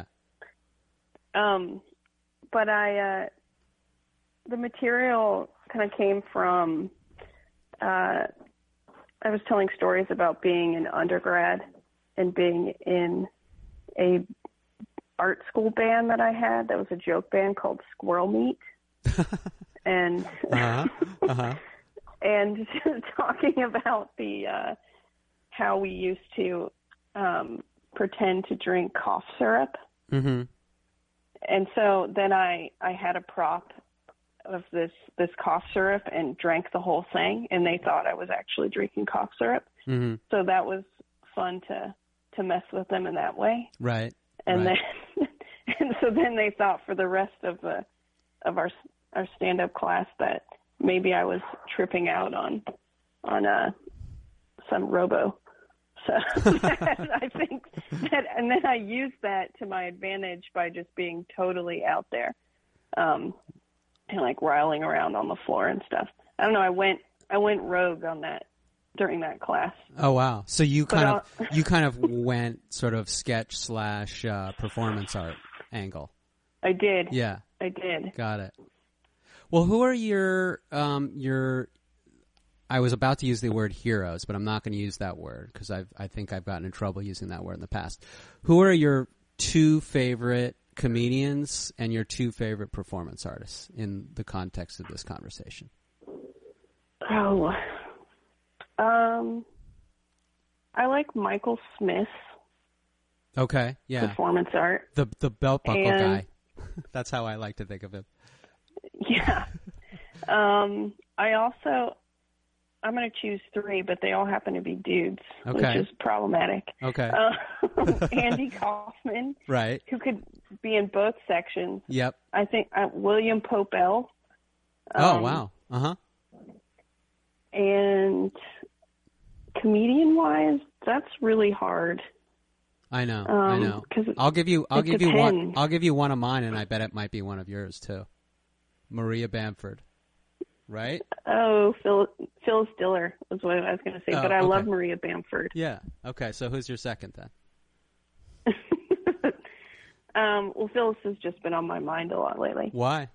But the material kind of came from, I was telling stories about being an undergrad and being in a art school band that I had. That was a joke band called Squirrel Meat. And and talking about the how we used to pretend to drink cough syrup. Mm-hmm. And so then I had a prop of this cough syrup and drank the whole thing, and they thought I was actually drinking cough syrup. Mm-hmm. So that was fun to mess with them in that way. Right. And right. then and so then they thought for the rest of our stand-up class that maybe I was tripping out on some robo. So I think that, and then I used that to my advantage by just being totally out there, and like riling around on the floor and stuff. I don't know. I went rogue on that during that class. Oh wow! So you kind of went sort of sketch / performance art angle. I did. Yeah, I did. Got it. Well, who are your I was about to use the word heroes, but I'm not going to use that word because I think I've gotten in trouble using that word in the past. Who are your two favorite comedians and your two favorite performance artists in the context of this conversation. Oh, I like Michael Smith. Okay, yeah. Performance art. The belt buckle guy. That's how I like to think of him. Yeah. I'm going to choose three, but they all happen to be dudes, which is problematic. Okay. Andy Kaufman. Right. Who could be in both sections. Yep. I think William Popel. Oh, wow. Uh-huh. And comedian-wise, that's really hard. I know. I'll give you one. I'll give you one of mine, and I bet it might be one of yours too. Maria Bamford, right? Oh, Phyllis Diller was what I was going to say, but I love Maria Bamford. Yeah. Okay. So who's your second then? Well, Phyllis has just been on my mind a lot lately. Why?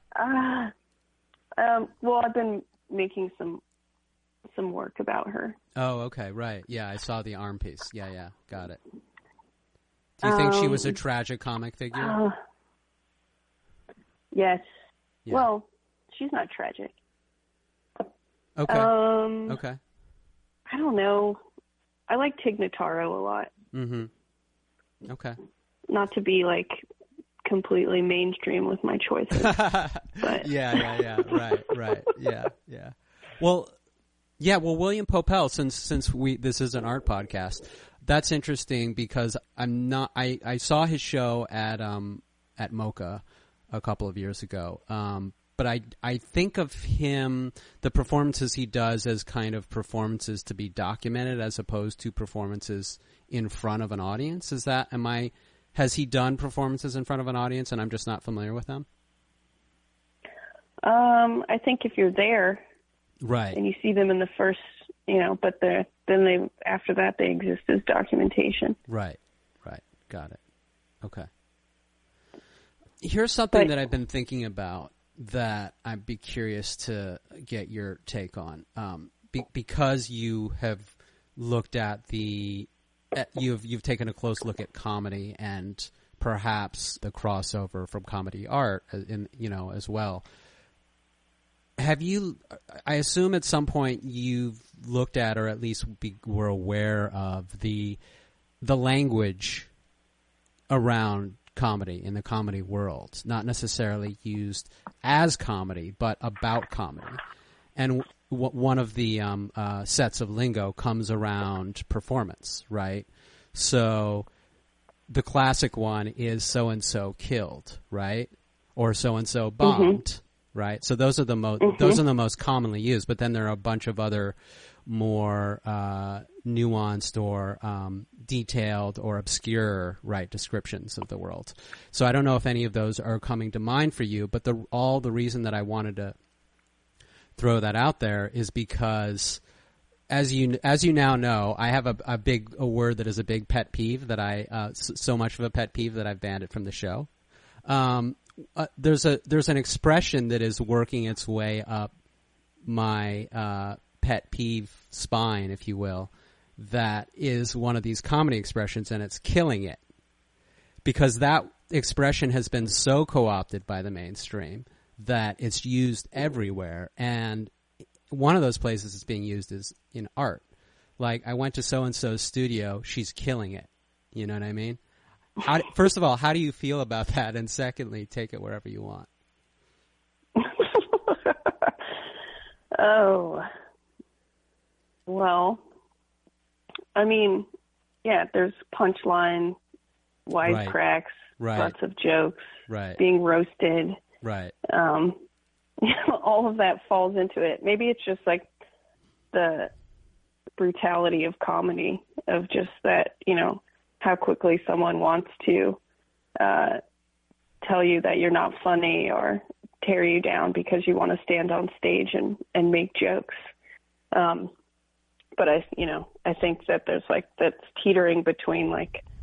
Well, I've been making some work about her. Oh, okay, right. Yeah, I saw the arm piece. Yeah, got it. Do you think she was a tragic comic figure? Yes. Yeah. Well, she's not tragic. Okay. Okay. I don't know. I like Tig Notaro a lot. Mm-hmm. Okay. Not to be like completely mainstream with my choices. But. Yeah. Right. Yeah. Well, William Popel, since this is an art podcast, that's interesting because I saw his show at MoCA a couple of years ago. But I think of him, the performances he does as kind of performances to be documented as opposed to performances in front of an audience. Has he done performances in front of an audience and I'm just not familiar with them? I think if you're there, right, and you see them in the first, but then after that they exist as documentation. Right. Got it. Okay. Here's something that I've been thinking about that I'd be curious to get your take on, because you have looked at you've taken a close look at comedy and perhaps the crossover from comedy art as well. Have you, I assume at some point you've looked at or at least were aware of the language around comedy in the comedy world, not necessarily used as comedy, but about comedy. And one of the sets of lingo comes around performance, right? So the classic one is so-and-so killed, right? Or so-and-so bombed. Mm-hmm. Right, so those are the most commonly used. But then there are a bunch of other more nuanced or detailed or obscure descriptions of the world. So I don't know if any of those are coming to mind for you. But the reason that I wanted to throw that out there is because, as you now know, I have a word that is a big pet peeve that so much of a pet peeve that I've banned it from the show. There's an expression that is working its way up my pet peeve spine, if you will, that is one of these comedy expressions, and it's killing it. Because that expression has been so co-opted by the mainstream that it's used everywhere, and one of those places it's being used is in art. Like, I went to so-and-so's studio, she's killing it. You know what I mean? First of all, how do you feel about that? And secondly, take it wherever you want. Oh, well, I mean, yeah, there's punchline, wisecracks, lots of jokes, being roasted. Right. All of that falls into it. Maybe it's just like the brutality of comedy, of just that, how quickly someone wants to tell you that you're not funny or tear you down because you want to stand on stage and make jokes. But I think that there's that's teetering between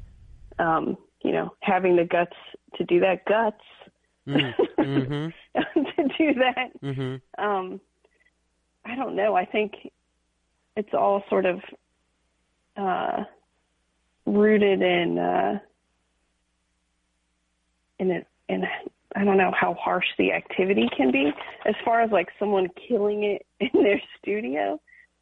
having the guts to do that, mm-hmm. to do that. Mm-hmm. I don't know. I think it's all sort of rooted in in I don't know how harsh the activity can be as far as like someone killing it in their studio.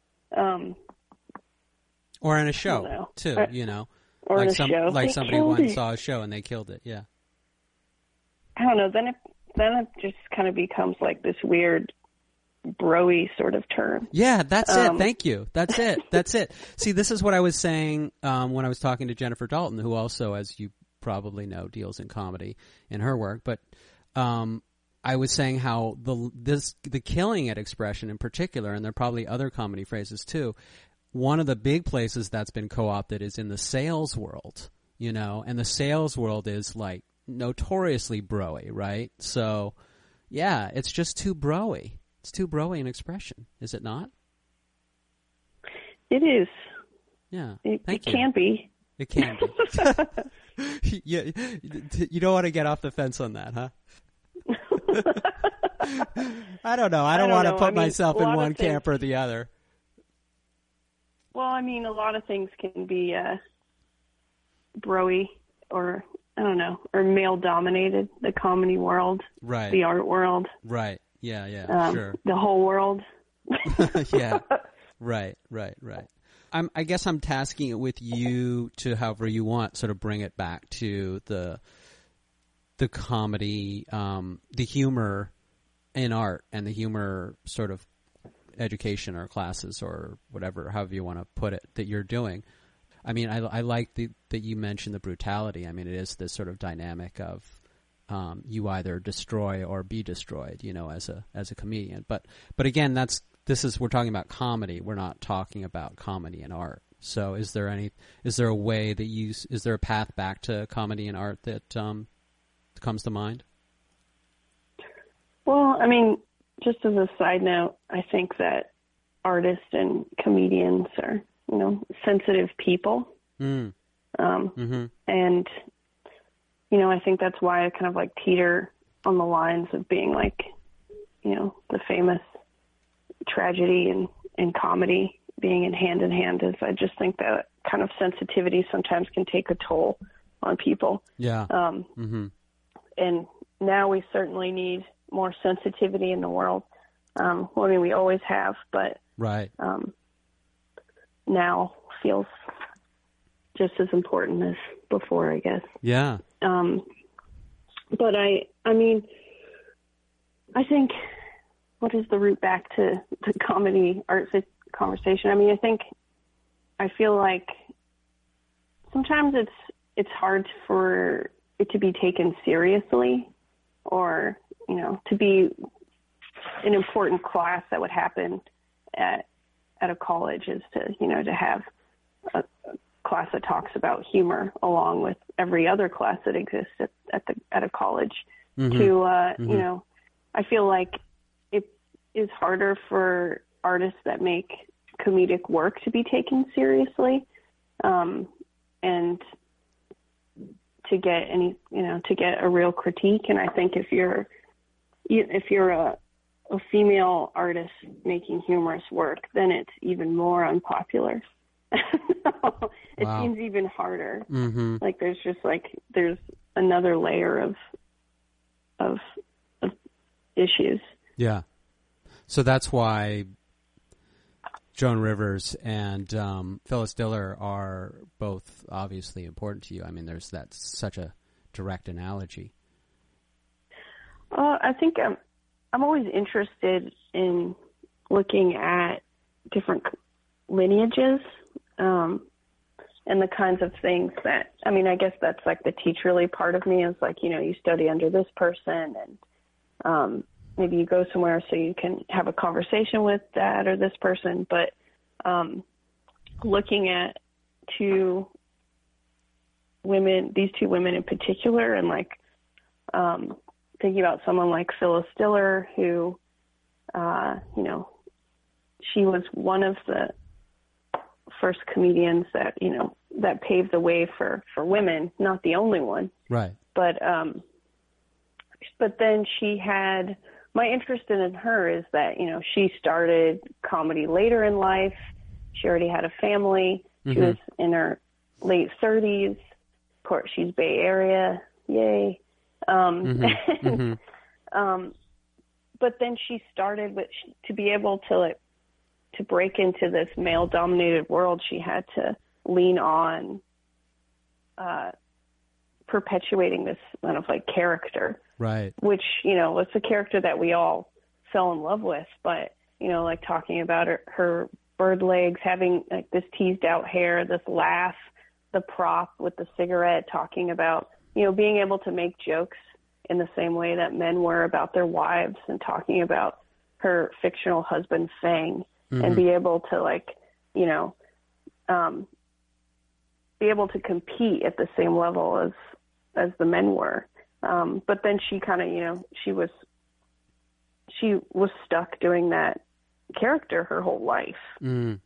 Or in a show too, or like in a show. Like they somebody once saw a show and they killed it. Yeah. I don't know. Then it just kind of becomes like this weird bro-y sort of term. Yeah, that's it. Thank you. That's it. That's it. See, this is what I was saying when I was talking to Jennifer Dalton, who also, as you probably know, deals in comedy in her work. But I was saying how the killing at Expression in particular, and there are probably other comedy phrases too, one of the big places that's been co-opted is in the sales world, and the sales world is like notoriously bro-y, right? So, yeah, it's just too bro-y. It's too bro-y an expression, is it not? It is. Yeah. It can be. It can be. You don't want to get off the fence on that, huh? I don't know. I don't want to put myself in one camp or the other. Well, I mean, a lot of things can be bro-y or, I don't know, or male-dominated, the comedy world, right? The art world. Right. Yeah, sure. The whole world. Yeah. Right. I guess I'm tasking it with you to, however you want, sort of bring it back to the comedy, the humor in art and the humor sort of education or classes or whatever, however you want to put it, that you're doing. I mean, I like that you mentioned the brutality. I mean, it is this sort of dynamic of you either destroy or be destroyed, as a comedian. But again, we're talking about comedy. We're not talking about comedy and art. So is there a way that is there a path back to comedy and art that comes to mind? Well, I mean, just as a side note, I think that artists and comedians are, sensitive people. And, I think that's why I kind of like teeter on the lines of being like, the famous tragedy and comedy being in hand, is I just think that kind of sensitivity sometimes can take a toll on people. Yeah. And now we certainly need more sensitivity in the world. Well, I mean, we always have, but right. Now feels just as important as before, I guess. Yeah. But I mean, I think, what is the route back to the comedy art conversation? I mean, I feel like sometimes it's hard for it to be taken seriously, or, to be an important class that would happen at a college is to have a class that talks about humor along with every other class that exists at a college. I feel like it is harder for artists that make comedic work to be taken seriously, and to get a real critique. And I think if you're a female artist making humorous work, then it's even more unpopular. It seems even harder. Like there's another layer of issues. Yeah. So that's why Joan Rivers and Phyllis Diller are both obviously important to you. I mean, that's such a direct analogy. I think I'm always interested in looking at different lineages, and the kinds of things that, I mean, I guess that's like the teacherly part of me is like, you study under this person, and maybe you go somewhere so you can have a conversation with that or this person. But looking at these two women in particular, and like thinking about someone like Phyllis Diller, who, she was one of the first comedians that, that paved the way for women, not the only one. Right. But then she had, my interest in her is that, she started comedy later in life. She already had a family. She was in her late 30s. She's Bay Area. Yay. But then she started to be able to break into this male-dominated world. She had to lean on perpetuating this kind of like character, right? Which was a character that we all fell in love with. But like talking about her bird legs, having like this teased out hair, this laugh, the prop with the cigarette, talking about being able to make jokes in the same way that men were about their wives, and talking about her fictional husband Fang, and be able to be able to compete at the same level as the men were. But then she kind of, she was stuck doing that character her whole life.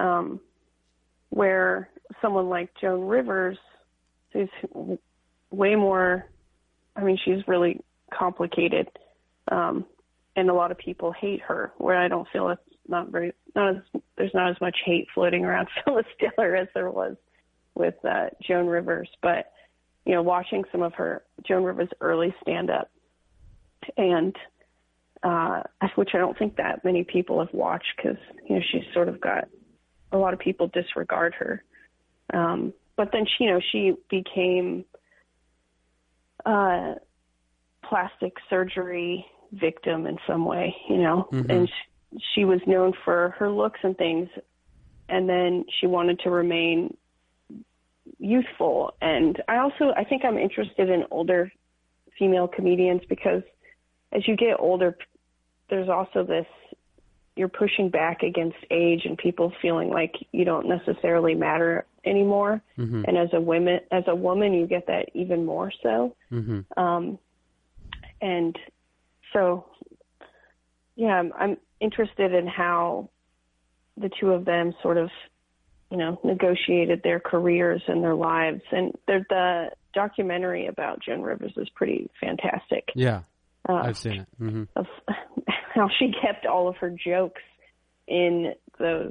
Where someone like Joan Rivers, who's way more, she's really complicated, and a lot of people hate her, where I don't feel there's not as much hate floating around Phyllis Diller as there was with Joan Rivers. But watching some of Joan Rivers' early stand-up, and which I don't think that many people have watched, because she's sort of got a lot of people disregard her. But then she became plastic surgery victim in some way, and she was known for her looks and things, and then she wanted to remain youthful. And I think I'm interested in older female comedians, because as you get older, there's also this, you're pushing back against age and people feeling like you don't necessarily matter anymore. And as a woman, you get that even more so. And so, yeah, I'm interested in how the two of them sort of, negotiated their careers and their lives. And the documentary about Joan Rivers is pretty fantastic. Yeah, I've seen it. Of how she kept all of her jokes in the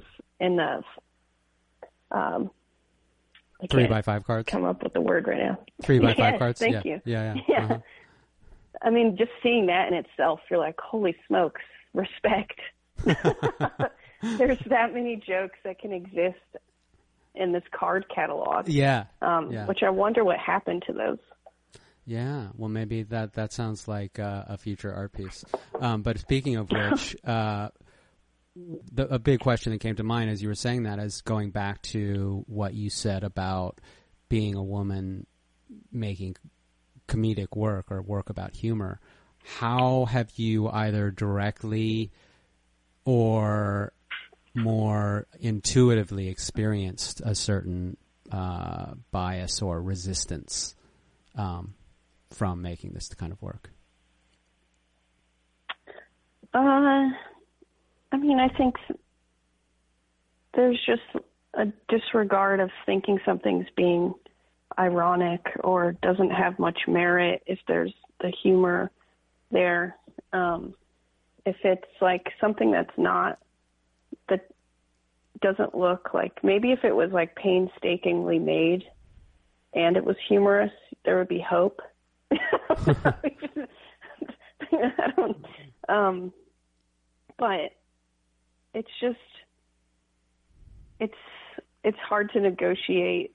3x5 cards. Come up with the word right now. 3x5 cards. Thank you. Yeah. Just seeing that in itself, you're like, holy smokes, respect. There's that many jokes that can exist in this card catalog. Yeah. Which I wonder what happened to those. Yeah, well, maybe that sounds like a future art piece. But speaking of which, a big question that came to mind as you were saying that is going back to what you said about being a woman making comedic work or work about humor. How have you either directly or more intuitively experienced a certain bias or resistance from making this kind of work? I think there's just a disregard of thinking something's being ironic or doesn't have much merit if there's the humor there. If it's like something that doesn't look like, maybe if it was like painstakingly made and it was humorous, there would be hope. But it's just, it's hard to negotiate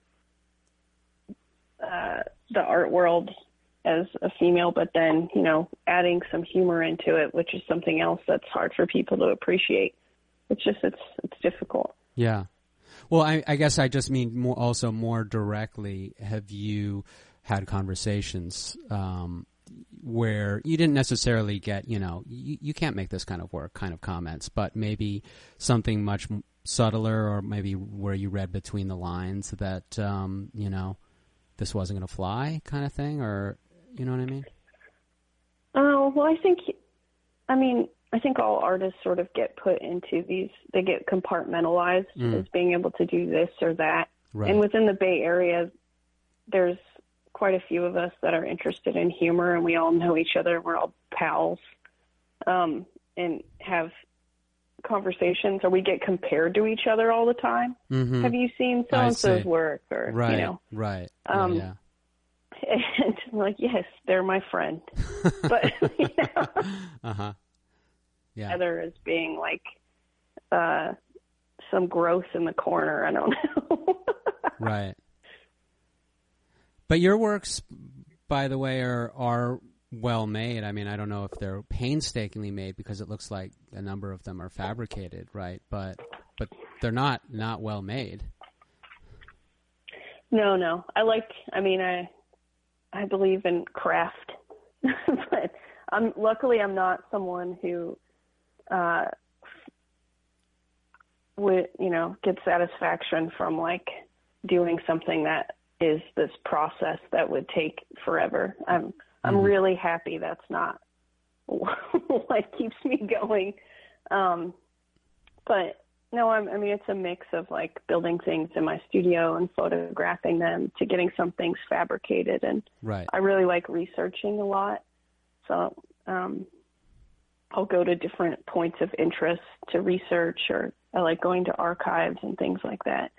the art world as a female, but then, adding some humor into it, which is something else that's hard for people to appreciate. It's just, it's difficult. Yeah. Well, I guess I just mean more directly, have you had conversations where you didn't necessarily get, you can't make this kind of work kind of comments, but maybe something much subtler, or maybe where you read between the lines that, this wasn't going to fly kind of thing, or, you know what I mean? Oh, well, I think all artists sort of get put into they get compartmentalized as being able to do this or that. Right. And within the Bay Area, there's quite a few of us that are interested in humor, and we all know each other. We're all pals, and have conversations, or we get compared to each other all the time. Have you seen so-and-so's work? Or, right, right. Yeah. And I'm like, yes, they're my friend. But, you know, yeah, Heather is being like some growth in the corner. I don't know. right. But your works, by the way, are well made. I mean, I don't know if they're painstakingly made because it looks like a number of them are fabricated, right? But they're not well made. No. I believe in craft, but luckily I'm not someone who would, get satisfaction from like doing something that is this process that would take forever. I'm really happy that's not what keeps me going. But no, it's a mix of like building things in my studio and photographing them to getting some things fabricated. And right. I really like researching a lot. So I'll go to different points of interest to research, or I like going to archives and things like that.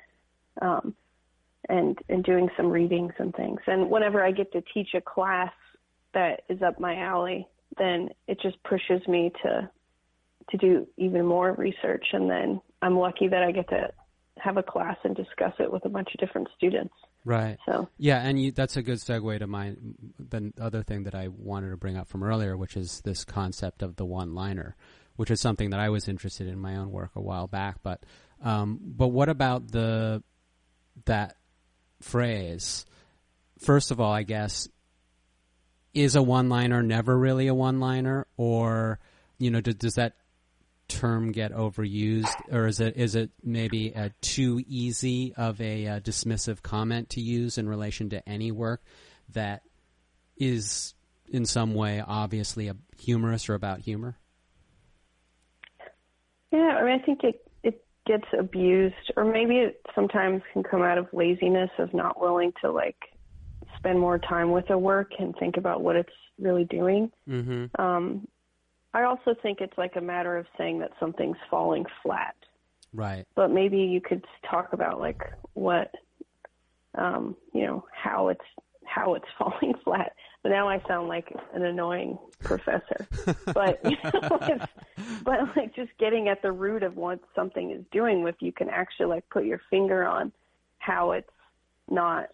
And doing some readings and things. And whenever I get to teach a class that is up my alley, then it just pushes me to do even more research. And then I'm lucky that I get to have a class and discuss it with a bunch of different students. Right. So yeah, and that's a good segue to the other thing that I wanted to bring up from earlier, which is this concept of the one-liner, which is something that I was interested in my own work a while back. But what about that phrase? First of all, I guess, is a one-liner never really a one-liner, or does that term get overused, or is it maybe too easy of a dismissive comment to use in relation to any work that is in some way obviously humorous or about humor? Yeah, I think it gets abused, or maybe it sometimes can come out of laziness of not willing to like spend more time with a work and think about what it's really doing. Mm-hmm. I also think it's like a matter of saying that something's falling flat. Right. But maybe you could talk about like what, how it's falling flat. But now I sound like an annoying professor. But but like just getting at the root of what something is doing with you can actually like put your finger on how it's not,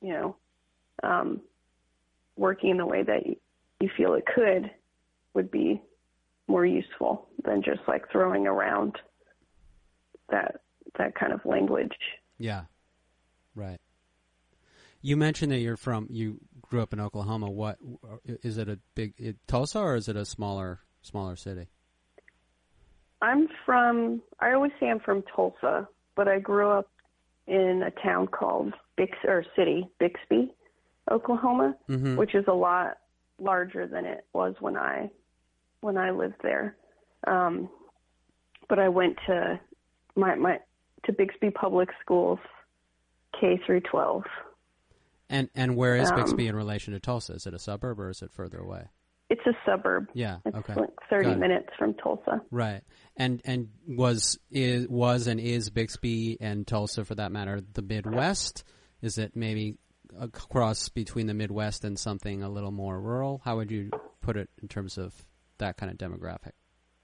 working in the way that you feel it could, would be more useful than just like throwing around that kind of language. Yeah. Right. You mentioned that you grew up in Oklahoma. What is it, Tulsa, or is it a smaller city? I always say I'm from Tulsa, but I grew up in a town called Bixby, Oklahoma, mm-hmm. which is a lot larger than it was when I lived there. But I went to to Bixby Public Schools, K through 12. And where is Bixby in relation to Tulsa? Is it a suburb or is it further away? It's a suburb. Yeah. It's okay. like 30 minutes from Tulsa. Right. And was and is Bixby, and Tulsa for that matter, the Midwest? Is it maybe a cross between the Midwest and something a little more rural? How would you put it in terms of that kind of demographic?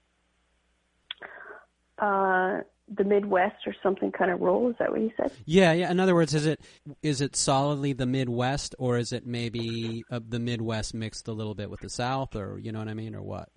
The Midwest or something kind of rural, is that what you said? Yeah. In other words, is it solidly the Midwest, or is it maybe the Midwest mixed a little bit with the South, or you know what I mean, or what?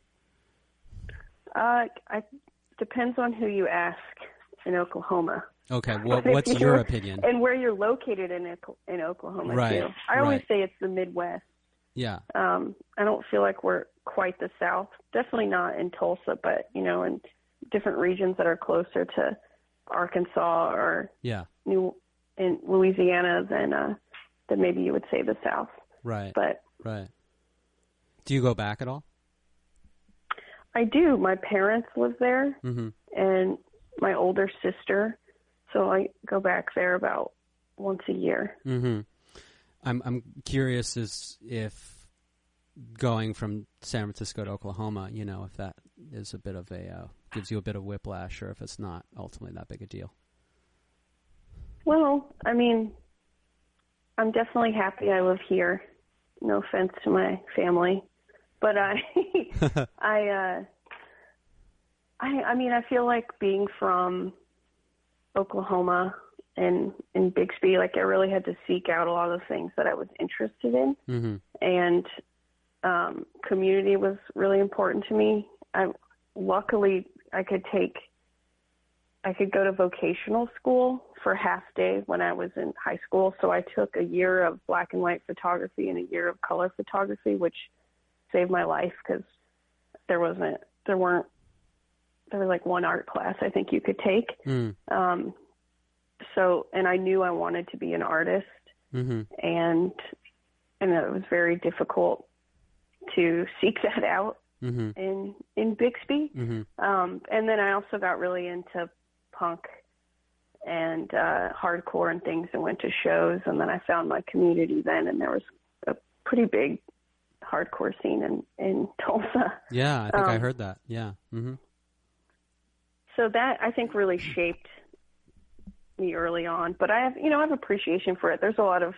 Depends on who you ask in Oklahoma. Okay, well, what's your opinion? And where you're located in Oklahoma, right, too. I always say it's the Midwest. Yeah. I don't feel like we're quite the South. Definitely not in Tulsa, but, in different regions that are closer to Arkansas or in Louisiana than maybe you would say the South. Right. But right. Do you go back at all? I do. My parents live there, mm-hmm. and my older sister, so I go back there about once a year. Mm-hmm. I'm curious if going from San Francisco to Oklahoma, if that is a bit of gives you a bit of whiplash, or if it's not ultimately that big a deal. Well, I'm definitely happy I live here, No offense to my family, but I mean, I feel like being from Oklahoma and in Bixby, like I really had to seek out a lot of the things that I was interested in, and community was really important to me. Luckily, I could go to vocational school for half day when I was in high school. So I took a year of black and white photography and a year of color photography, which saved my life because there was like one art class I think you could take. So, and I knew I wanted to be an artist, and it was very difficult to seek that out in Bixby. And then I also got really into punk and hardcore and things and went to shows, and then I found my community then, and there was a pretty big hardcore scene in Tulsa. Yeah, I think I heard that. Yeah. So that I think really shaped me early on, but I have appreciation for it. There's a lot of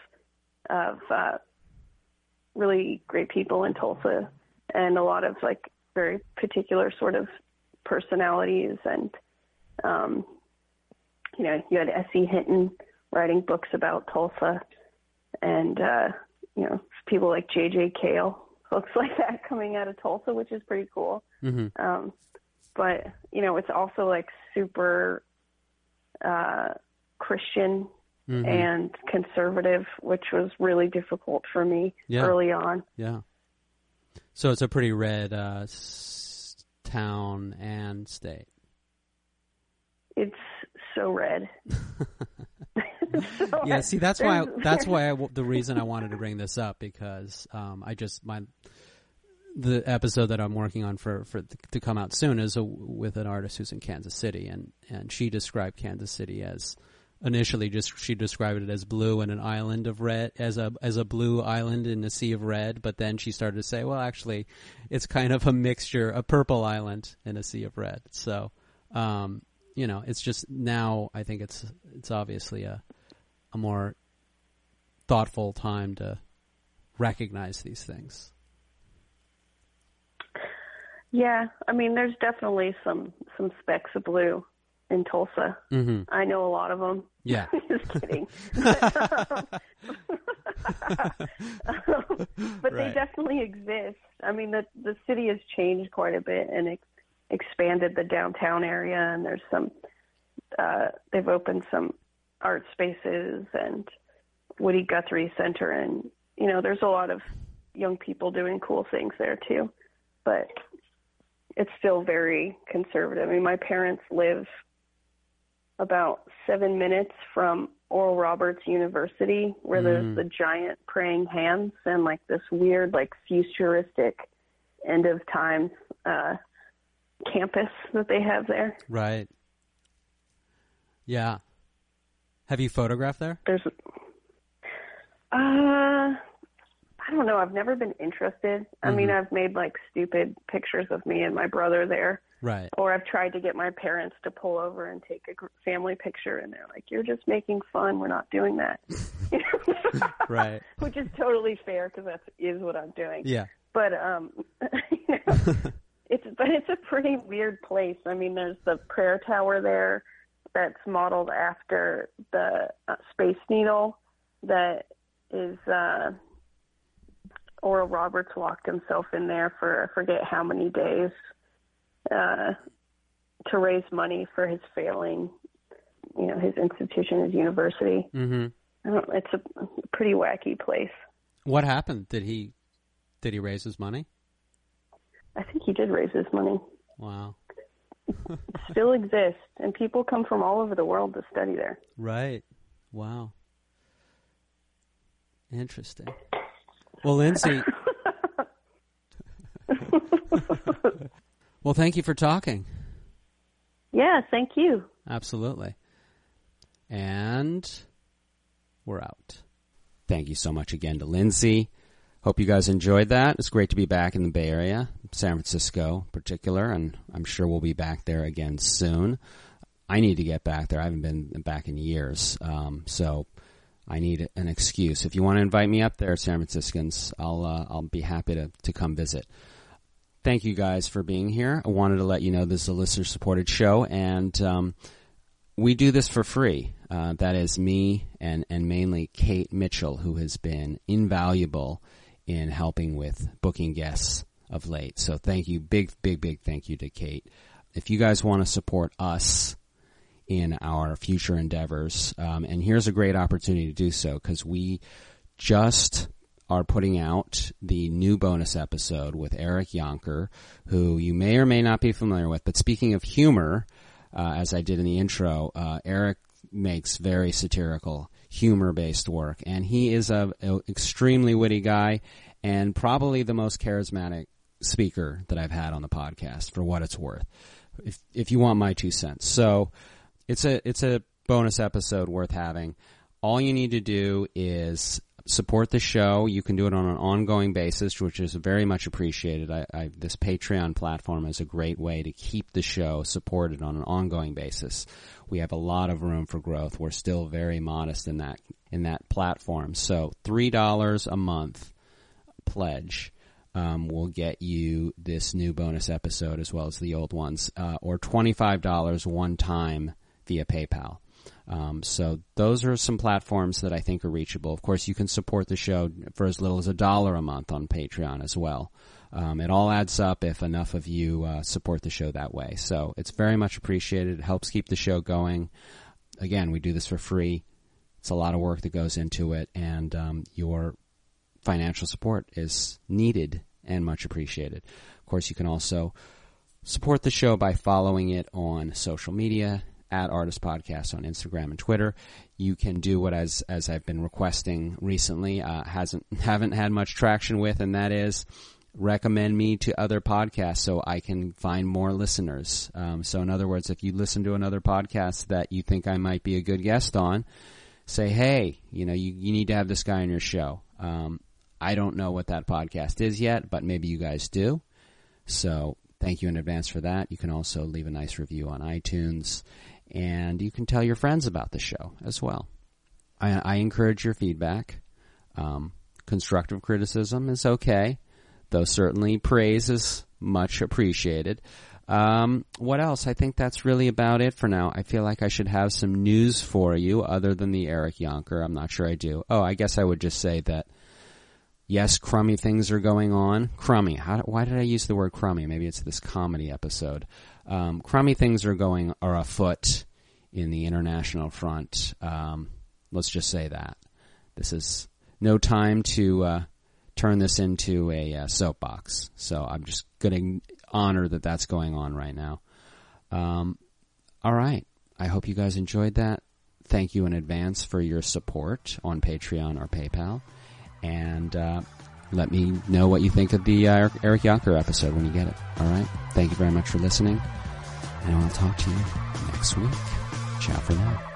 really great people in Tulsa, and a lot of like very particular sort of personalities, and you had S.E. Hinton writing books about Tulsa, and people like J.J. Cale, folks like that coming out of Tulsa, which is pretty cool. But it's also like super Christian and conservative, which was really difficult for me early on. Yeah. So it's a pretty red town and state. It's so red. Yeah, see, that's why the reason I wanted to bring this up, because the episode that I'm working on for to come out soon is with an artist who's in Kansas City, and she described Kansas City as initially she described it as blue and an island of red, as a blue island in a sea of red, but then she started to say, well, actually, it's kind of a mixture, a purple island in a sea of red. So, it's just now I think it's obviously a more thoughtful time to recognize these things. Yeah, I mean, there's definitely some specks of blue in Tulsa. I know a lot of them. Yeah. Just kidding. But they definitely exist. I mean, the city has changed quite a bit and expanded the downtown area, and there's some, they've opened some art spaces and Woody Guthrie Center, and, there's a lot of young people doing cool things there too. But it's still very conservative. I mean, my parents live about 7 minutes from Oral Roberts University, where there's the giant praying hands and like this weird, like futuristic end of times campus that they have there. Right. Yeah. Have you photographed there? I don't know. I've never been interested. I mean, I've made like stupid pictures of me and my brother there. Right. Or I've tried to get my parents to pull over and take a family picture, and they're like, you're just making fun. We're not doing that. Right. Which is totally fair, because that is what I'm doing. Yeah. But, it's a pretty weird place. I mean, there's the prayer tower there that's modeled after the Space Needle that is, Oral Roberts locked himself in there for I forget how many days to raise money for his failing, his institution, his university. It's a pretty wacky place. What happened? Did he raise his money? I think he did raise his money. Wow. It still exists, and people come from all over the world to study there. Right. Wow. Interesting. Well, Lindsay. Well, thank you for talking. Yeah, thank you. Absolutely. And we're out. Thank you so much again to Lindsay. Hope you guys enjoyed that. It's great to be back in the Bay Area, San Francisco in particular, and I'm sure we'll be back there again soon. I need to get back there. I haven't been back in years. So I need an excuse. If you want to invite me up there, San Franciscans, I'll be happy to come visit. Thank you guys for being here. I wanted to let you know this is a listener-supported show, and we do this for free. That is me and mainly Kate Mitchell, who has been invaluable in helping with booking guests of late. So thank you. Big thank you to Kate. If you guys want to support us in our future endeavors, and here's a great opportunity to do so, because we just are putting out the new bonus episode with Eric Yonker, who you may or may not be familiar with. But speaking of humor, as I did in the intro, Eric makes very satirical, humor-based work, and he is an extremely witty guy and probably the most charismatic speaker that I've had on the podcast, for what it's worth, if you want my 2 cents. So it's a bonus episode worth having. All you need to do is support the show. You can do it on an ongoing basis, which is very much appreciated. This Patreon platform is a great way to keep the show supported on an ongoing basis. We have a lot of room for growth. We're still very modest in that platform. So $3 a month pledge will get you this new bonus episode as well as the old ones, or $25 one time via PayPal. So those are some platforms that I think are reachable. Of course, you can support the show for as little as $1 a month on Patreon as well. It all adds up if enough of you support the show that way. So it's very much appreciated. It helps keep the show going. Again, we do this for free. It's a lot of work that goes into it, and your financial support is needed and much appreciated. Of course, you can also support the show by following it on social media, at Artist Podcast on Instagram and Twitter. You can do what, as I've been requesting recently, haven't had much traction with, and that is recommend me to other podcasts so I can find more listeners. So in other words, if you listen to another podcast that you think I might be a good guest on, say, hey, you need to have this guy on your show. I don't know what that podcast is yet, but maybe you guys do. So thank you in advance for that. You can also leave a nice review on iTunes, and you can tell your friends about the show as well. I encourage your feedback. Constructive criticism is okay, though certainly praise is much appreciated. What else? I think that's really about it for now. I feel like I should have some news for you other than the Eric Yonker. I'm not sure I do. Oh, I guess I would just say that, yes, crummy things are going on. Crummy. Why did I use the word crummy? Maybe it's this comedy episode. Crummy things are afoot in the international front. Let's just say that. This is no time to turn this into a soapbox. So I'm just going to honor that that's going on right now. All right. I hope you guys enjoyed that. Thank you in advance for your support on Patreon or PayPal. And let me know what you think of the Eric Yonker episode when you get it. All right? Thank you very much for listening. And I'll talk to you next week. Ciao for now.